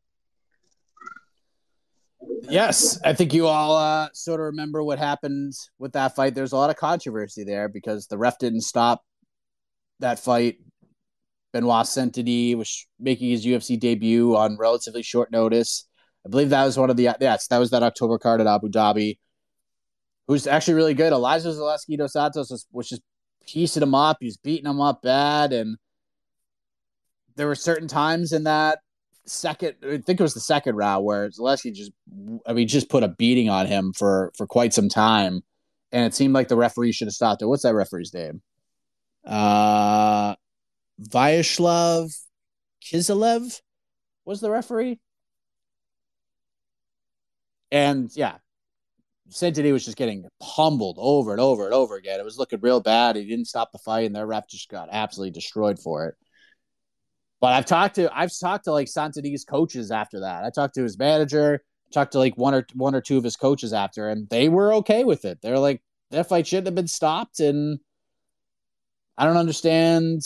Yes, I think you all uh, sort of remember what happened with that fight. There's a lot of controversy there because the ref didn't stop that fight. Benoit Saint Denis was making his U F C debut on relatively short notice. I believe that was one of the yes, that was that October card at Abu Dhabi. Who's actually really good. Elijah Zaleski dos Santos was, was just piecing him up. He was beating him up bad, and there were certain times in that second, I think it was the second round, where Zaleski just, I mean, just put a beating on him for for quite some time, and it seemed like the referee should have stopped it. What's that referee's name? Uh, Vyacheslav Kiselev was the referee, and yeah, Saint Denis was just getting pummeled over and over and over again. It was looking real bad. He didn't stop the fight, and their ref just got absolutely destroyed for it. But I've talked to I've talked to like Saint Denis coaches after that. I talked to his manager, talked to like one or one or two of his coaches after, and they were okay with it. They're like, that fight shouldn't have been stopped, and I don't understand.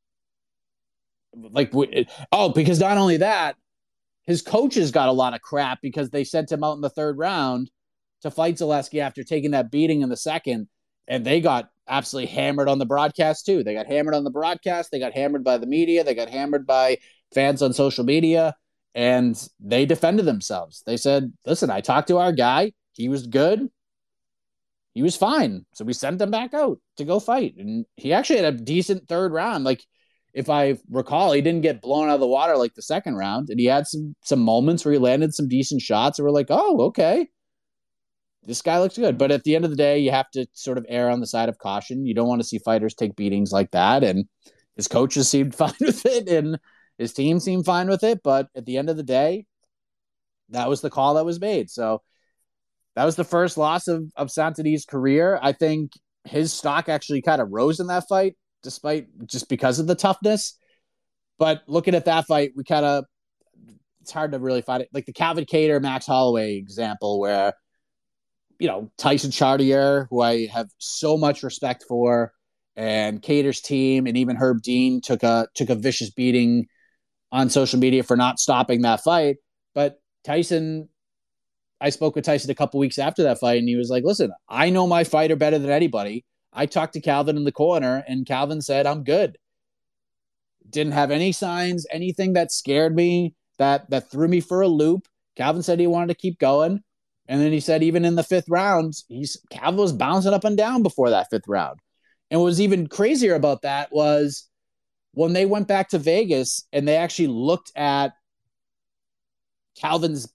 Like, oh, because not only that, his coaches got a lot of crap because they sent him out in the third round to fight Zaleski after taking that beating in the second, and they got absolutely hammered on the broadcast too. They got hammered on the broadcast. They got hammered by the media. They got hammered by fans on social media, and they defended themselves. They said, listen, I talked to our guy. He was good. He was fine. So we sent him back out to go fight. And he actually had a decent third round. Like, if I recall, he didn't get blown out of the water like the second round, and he had some some moments where he landed some decent shots, and we're like, oh, okay, this guy looks good. But at the end of the day, you have to sort of err on the side of caution. You don't want to see fighters take beatings like that, and his coaches seemed fine with it, and his team seemed fine with it. But at the end of the day, that was the call that was made. So that was the first loss of, of Saint Denis' career. I think his stock actually kind of rose in that fight, despite just because of the toughness. But looking at that fight, we kind of, it's hard to really find it. Like the Calvin Kattar, Max Holloway example, where, you know, Tyson Chartier, who I have so much respect for, and Kattar's team, and even Herb Dean took a, took a vicious beating on social media for not stopping that fight. But Tyson, I spoke with Tyson a couple weeks after that fight, and he was like, listen, I know my fighter better than anybody. I talked to Calvin in the corner, and Calvin said, I'm good. Didn't have any signs, anything that scared me, that that threw me for a loop. Calvin said he wanted to keep going. And then he said even in the fifth round, he's Calvin was bouncing up and down before that fifth round. And what was even crazier about that was when they went back to Vegas and they actually looked at Calvin's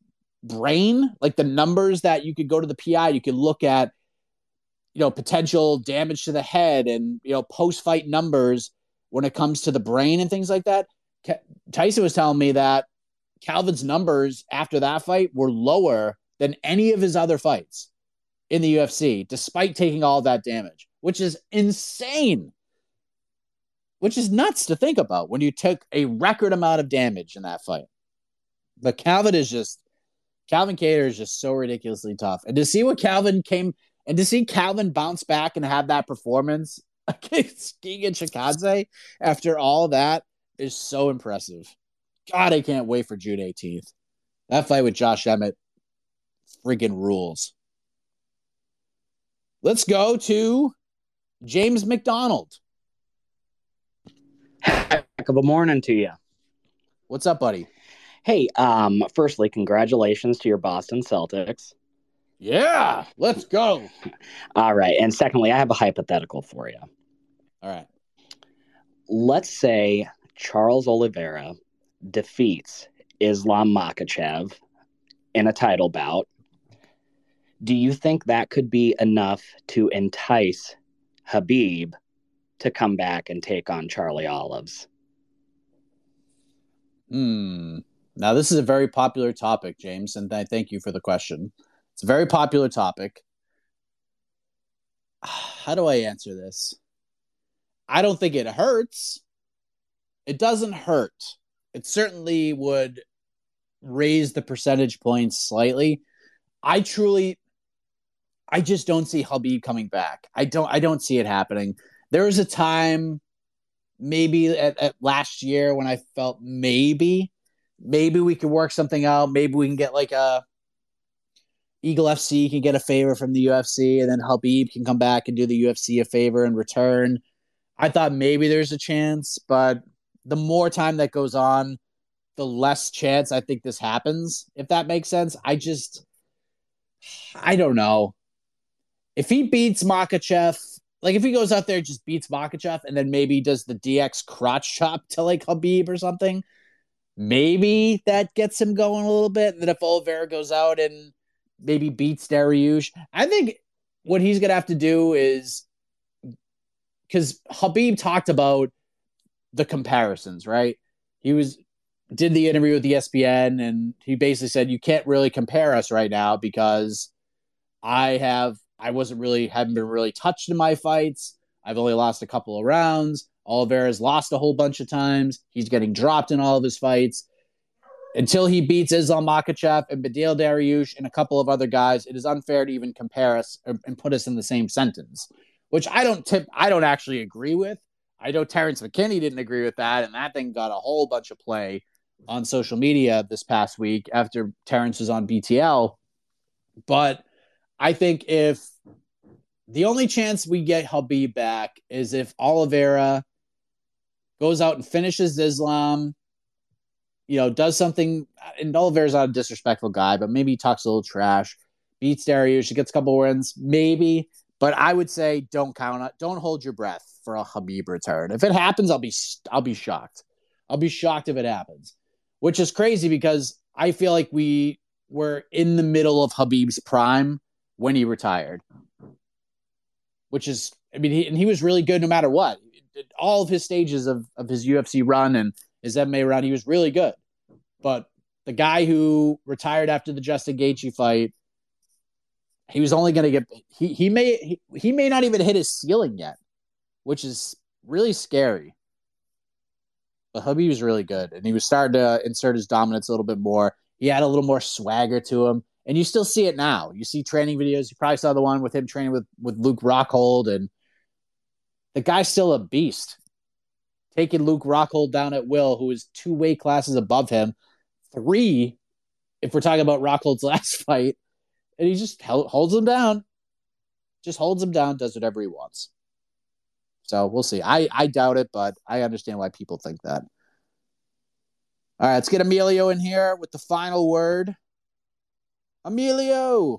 brain, like the numbers that you could go to the P I, you could look at, you know, potential damage to the head and, you know, post-fight numbers when it comes to the brain and things like that. Tyson was telling me that Calvin's numbers after that fight were lower than any of his other fights in the U F C, despite taking all that damage, which is insane, which is nuts to think about when you took a record amount of damage in that fight. But Calvin is just, Calvin Kattar is just so ridiculously tough. And to see what Calvin came, and to see Calvin bounce back and have that performance against Giga Chikadze after all that is so impressive. God, I can't wait for June eighteenth. That fight with Josh Emmett freaking rules. Let's go to James McDonald. Heck of a morning to you. What's up, buddy? Hey, um, firstly, congratulations to your Boston Celtics. Yeah, let's go. All right. And secondly, I have a hypothetical for you. All right. Let's say Charles Oliveira defeats Islam Makhachev in a title bout. Do you think that could be enough to entice Khabib to come back and take on Charlie Olives? Hmm. Now, this is a very popular topic, James, and I thank you for the question. It's a very popular topic. How do I answer this? I don't think it hurts. It doesn't hurt. It certainly would raise the percentage points slightly. I truly, I just don't see Khabib coming back. I don't, I don't see it happening. There was a time, maybe at, at last year, when I felt maybe, maybe we could work something out. Maybe we can get like a Eagle F C can get a favor from the U F C, and then Khabib can come back and do the U F C a favor in return. I thought maybe there's a chance, but the more time that goes on, the less chance I think this happens, if that makes sense. I just, I don't know. If he beats Makhachev, like if he goes out there and just beats Makhachev and then maybe does the D X crotch chop to like Khabib or something, maybe that gets him going a little bit. And then if Oliveira goes out and maybe beats Dariush, I think what he's going to have to do is, because Khabib talked about the comparisons, right? He was did the interview with E S P N, and he basically said, you can't really compare us right now because I have, I wasn't really, haven't been really touched in my fights. I've only lost a couple of rounds. Oliveira's lost a whole bunch of times. He's getting dropped in all of his fights. Until he beats Islam Makhachev and Beneil Dariush and a couple of other guys, it is unfair to even compare us and put us in the same sentence, which I don't tip. I don't actually agree with. I know Terrence McKinney didn't agree with that, and that thing got a whole bunch of play on social media this past week after Terrence was on B T L. But I think if the only chance we get Khabib back is if Oliveira goes out and finishes Islam, you know, does something, and Oliveira's not a disrespectful guy, but maybe he talks a little trash, beats Dariush, he gets a couple wins, maybe. But I would say don't count on, don't hold your breath for a Khabib return. If it happens, I'll be I'll be shocked. I'll be shocked if it happens, which is crazy because I feel like we were in the middle of Khabib's prime when he retired, which is, I mean, he, and he was really good no matter what. All of his stages of, of his U F C run and his M M A run, he was really good. But the guy who retired after the Justin Gaethje fight, he was only going to get, he, he may, he, he may not even hit his ceiling yet, which is really scary. But Khabib was really good, and he was starting to insert his dominance a little bit more. He had a little more swagger to him, and you still see it now. You see training videos. You probably saw the one with him training with, with Luke Rockhold, and the guy's still a beast. Taking Luke Rockhold down at will, who is two weight classes above him, three, if we're talking about Rockhold's last fight, and he just held, holds him down. Just holds him down, does whatever he wants. So we'll see. I, I doubt it, but I understand why people think that. All right, let's get Emilio in here with the final word. Emilio!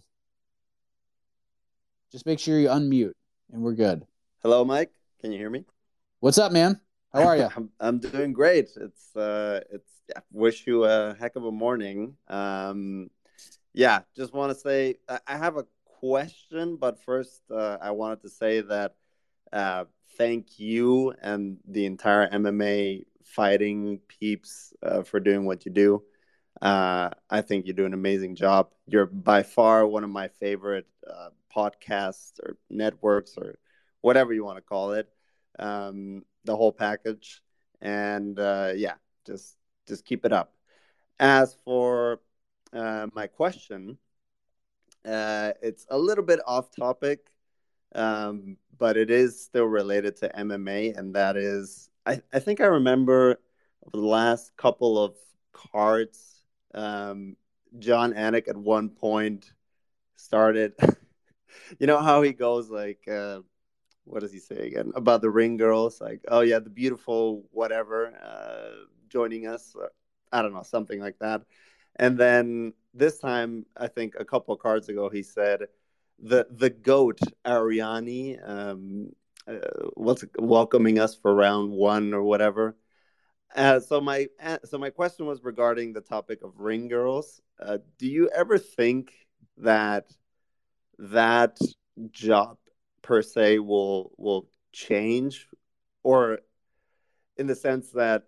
Just make sure you unmute, and we're good. Hello, Mike. Can you hear me? What's up, man? How are you? I'm, I'm doing great. It's uh, it's. I wish you a heck of a morning. Um, yeah, just want to say I I have a question, but first uh, I wanted to say that uh, thank you and the entire M M A fighting peeps uh, for doing what you do. Uh, I think you do an amazing job. You're by far one of my favorite uh, podcasts or networks or whatever you want to call it. Um, the whole package, and uh, yeah, just just keep it up. As for uh, my question, uh, it's a little bit off topic, um, but it is still related to M M A, and that is, I, I think I remember over the last couple of cards, um, John Anik at one point started, you know how he goes like, uh, what does he say again about the ring girls? Like, oh yeah, the beautiful whatever uh, joining us. I don't know, something like that. And then this time, I think a couple of cards ago, he said the the goat Ariani, um, uh, what's welcoming us for round one or whatever. Uh, so my uh, so my question was regarding the topic of ring girls. Uh, do you ever think that that job per se will will change, or in the sense that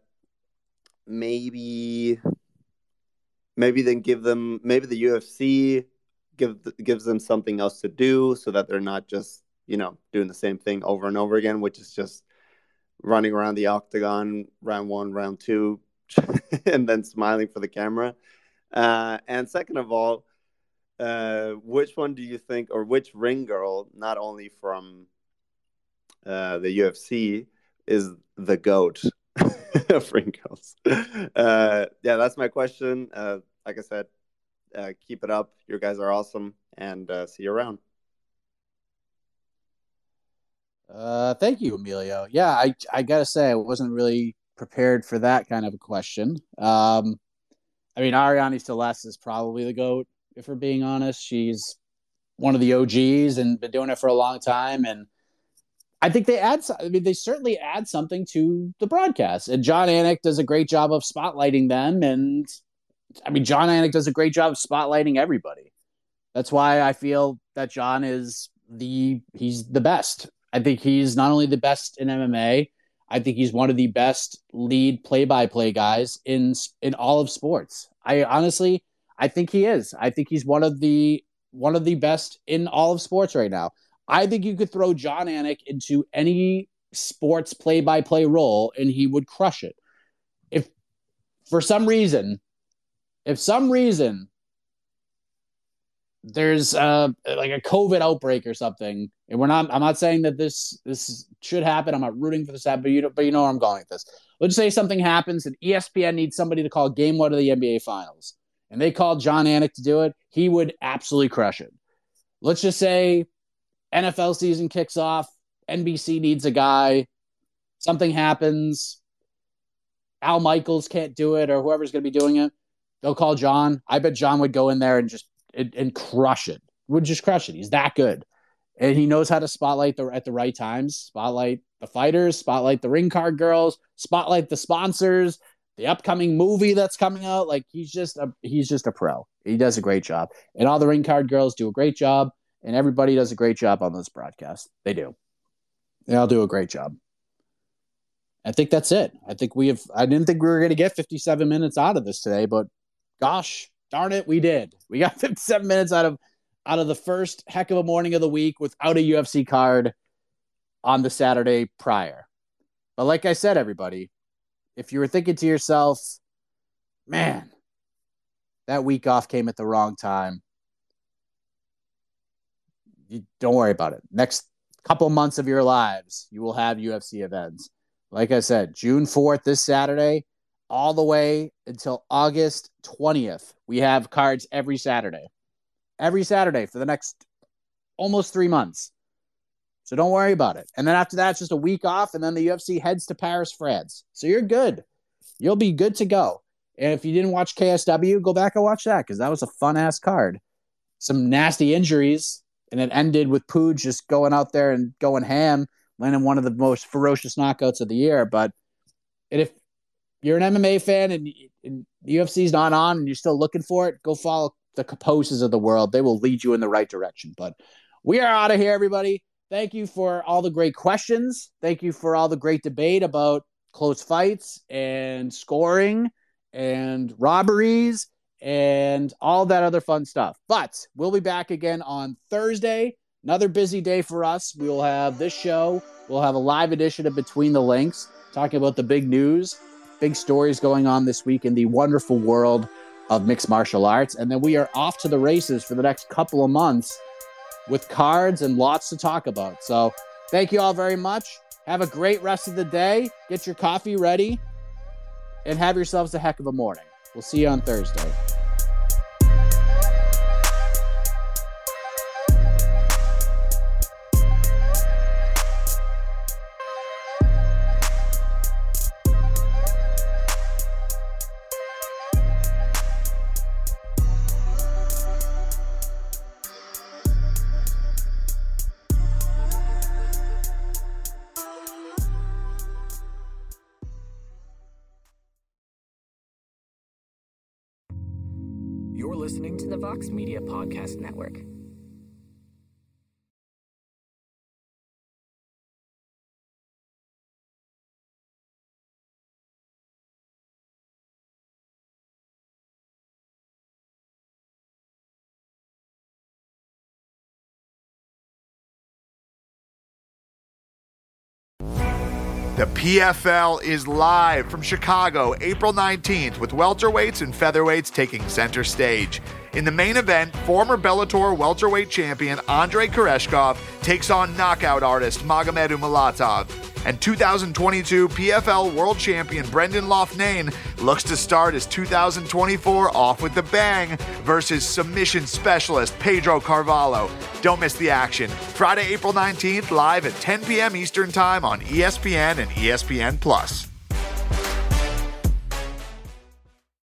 maybe maybe then give them maybe the U F C give gives them something else to do so that they're not just, you know, doing the same thing over and over again, which is just running around the octagon round one, round two, and then smiling for the camera. Uh, and second of all, uh, which one do you think, or which ring girl, not only from uh, the U F C, is the GOAT of ring girls? Uh, yeah, that's my question. Uh, like I said, uh, keep it up. You guys are awesome, and uh, see you around. Uh, thank you, Emilio. Yeah, I I gotta say I wasn't really prepared for that kind of a question. Um, I mean, Ariane Celeste is probably the GOAT, if we're being honest. She's one of the O Gs and been doing it for a long time, and I think they add. I mean, they certainly add something to the broadcast. And John Anik does a great job of spotlighting them, and I mean, John Anik does a great job of spotlighting everybody. That's why I feel that John is the he's the best. I think he's not only the best in M M A, I think he's one of the best lead play-by-play guys in in all of sports. I honestly, I think he is. I think he's one of the one of the best in all of sports right now. I think you could throw John Anik into any sports play-by-play role and he would crush it. If for some reason, if some reason there's uh, like a COVID outbreak or something, and we're not, I'm not saying that this this should happen. I'm not rooting for this to happen, but you know, but you know where I'm going with this. Let's say something happens and E S P N needs somebody to call game one of the N B A Finals, and they called John Anik to do it. He would absolutely crush it. Let's just say N F L season kicks off, N B C needs a guy, something happens, Al Michaels can't do it, or whoever's going to be doing it, they'll call John. I bet John would go in there and just and, and crush it. Would just crush it. He's that good. And he knows how to spotlight the at the right times, spotlight the fighters, spotlight the ring card girls, spotlight the sponsors, the upcoming movie that's coming out. Like he's just a he's just a pro. He does a great job. And all the ring card girls do a great job, and everybody does a great job on those broadcasts. They do. They all do a great job. I think that's it. I think we have I didn't think we were going to get fifty-seven minutes out of this today, but gosh, darn it, we did. We got fifty-seven minutes out of out of the first heck of a morning of the week without a U F C card on the Saturday prior. But like I said, everybody, if you were thinking to yourself, man, that week off came at the wrong time, you don't worry about it. Next couple months of your lives, you will have U F C events. Like I said, June fourth, this Saturday, all the way until August twentieth. We have cards every Saturday. Every Saturday for the next almost three months. So don't worry about it. And then after that, it's just a week off, and then the U F C heads to Paris, France. So you're good. You'll be good to go. And if you didn't watch K S W, go back and watch that, because that was a fun-ass card. Some nasty injuries, and it ended with Pooj just going out there and going ham, landing one of the most ferocious knockouts of the year. But if you're an M M A fan and, and the U F C's not on and you're still looking for it, go follow the Kaposes of the world. They will lead you in the right direction. But we are out of here, everybody. Thank you for all the great questions. Thank you for all the great debate about close fights and scoring and robberies and all that other fun stuff. But we'll be back again on Thursday. Another busy day for us. We will have this show. We'll have a live edition of Between the Links, talking about the big news, big stories going on this week in the wonderful world of mixed martial arts. And then we are off to the races for the next couple of months with cards and lots to talk about. So thank you all very much. Have a great rest of the day. Get your coffee ready and have yourselves a heck of a morning. We'll see you on Thursday. You're listening to the Vox Media Podcast Network. The P F L is live from Chicago, April nineteenth, with welterweights and featherweights taking center stage. In the main event, former Bellator welterweight champion Andrei Koreshkov takes on knockout artist Magomed Umalatov. And two thousand twenty-two P F L world champion Brendan Loughnane looks to start his two thousand twenty-four off with a bang versus submission specialist Pedro Carvalho. Don't miss the action. Friday, April nineteenth, live at ten p.m. Eastern Time on E S P N and E S P N Plus.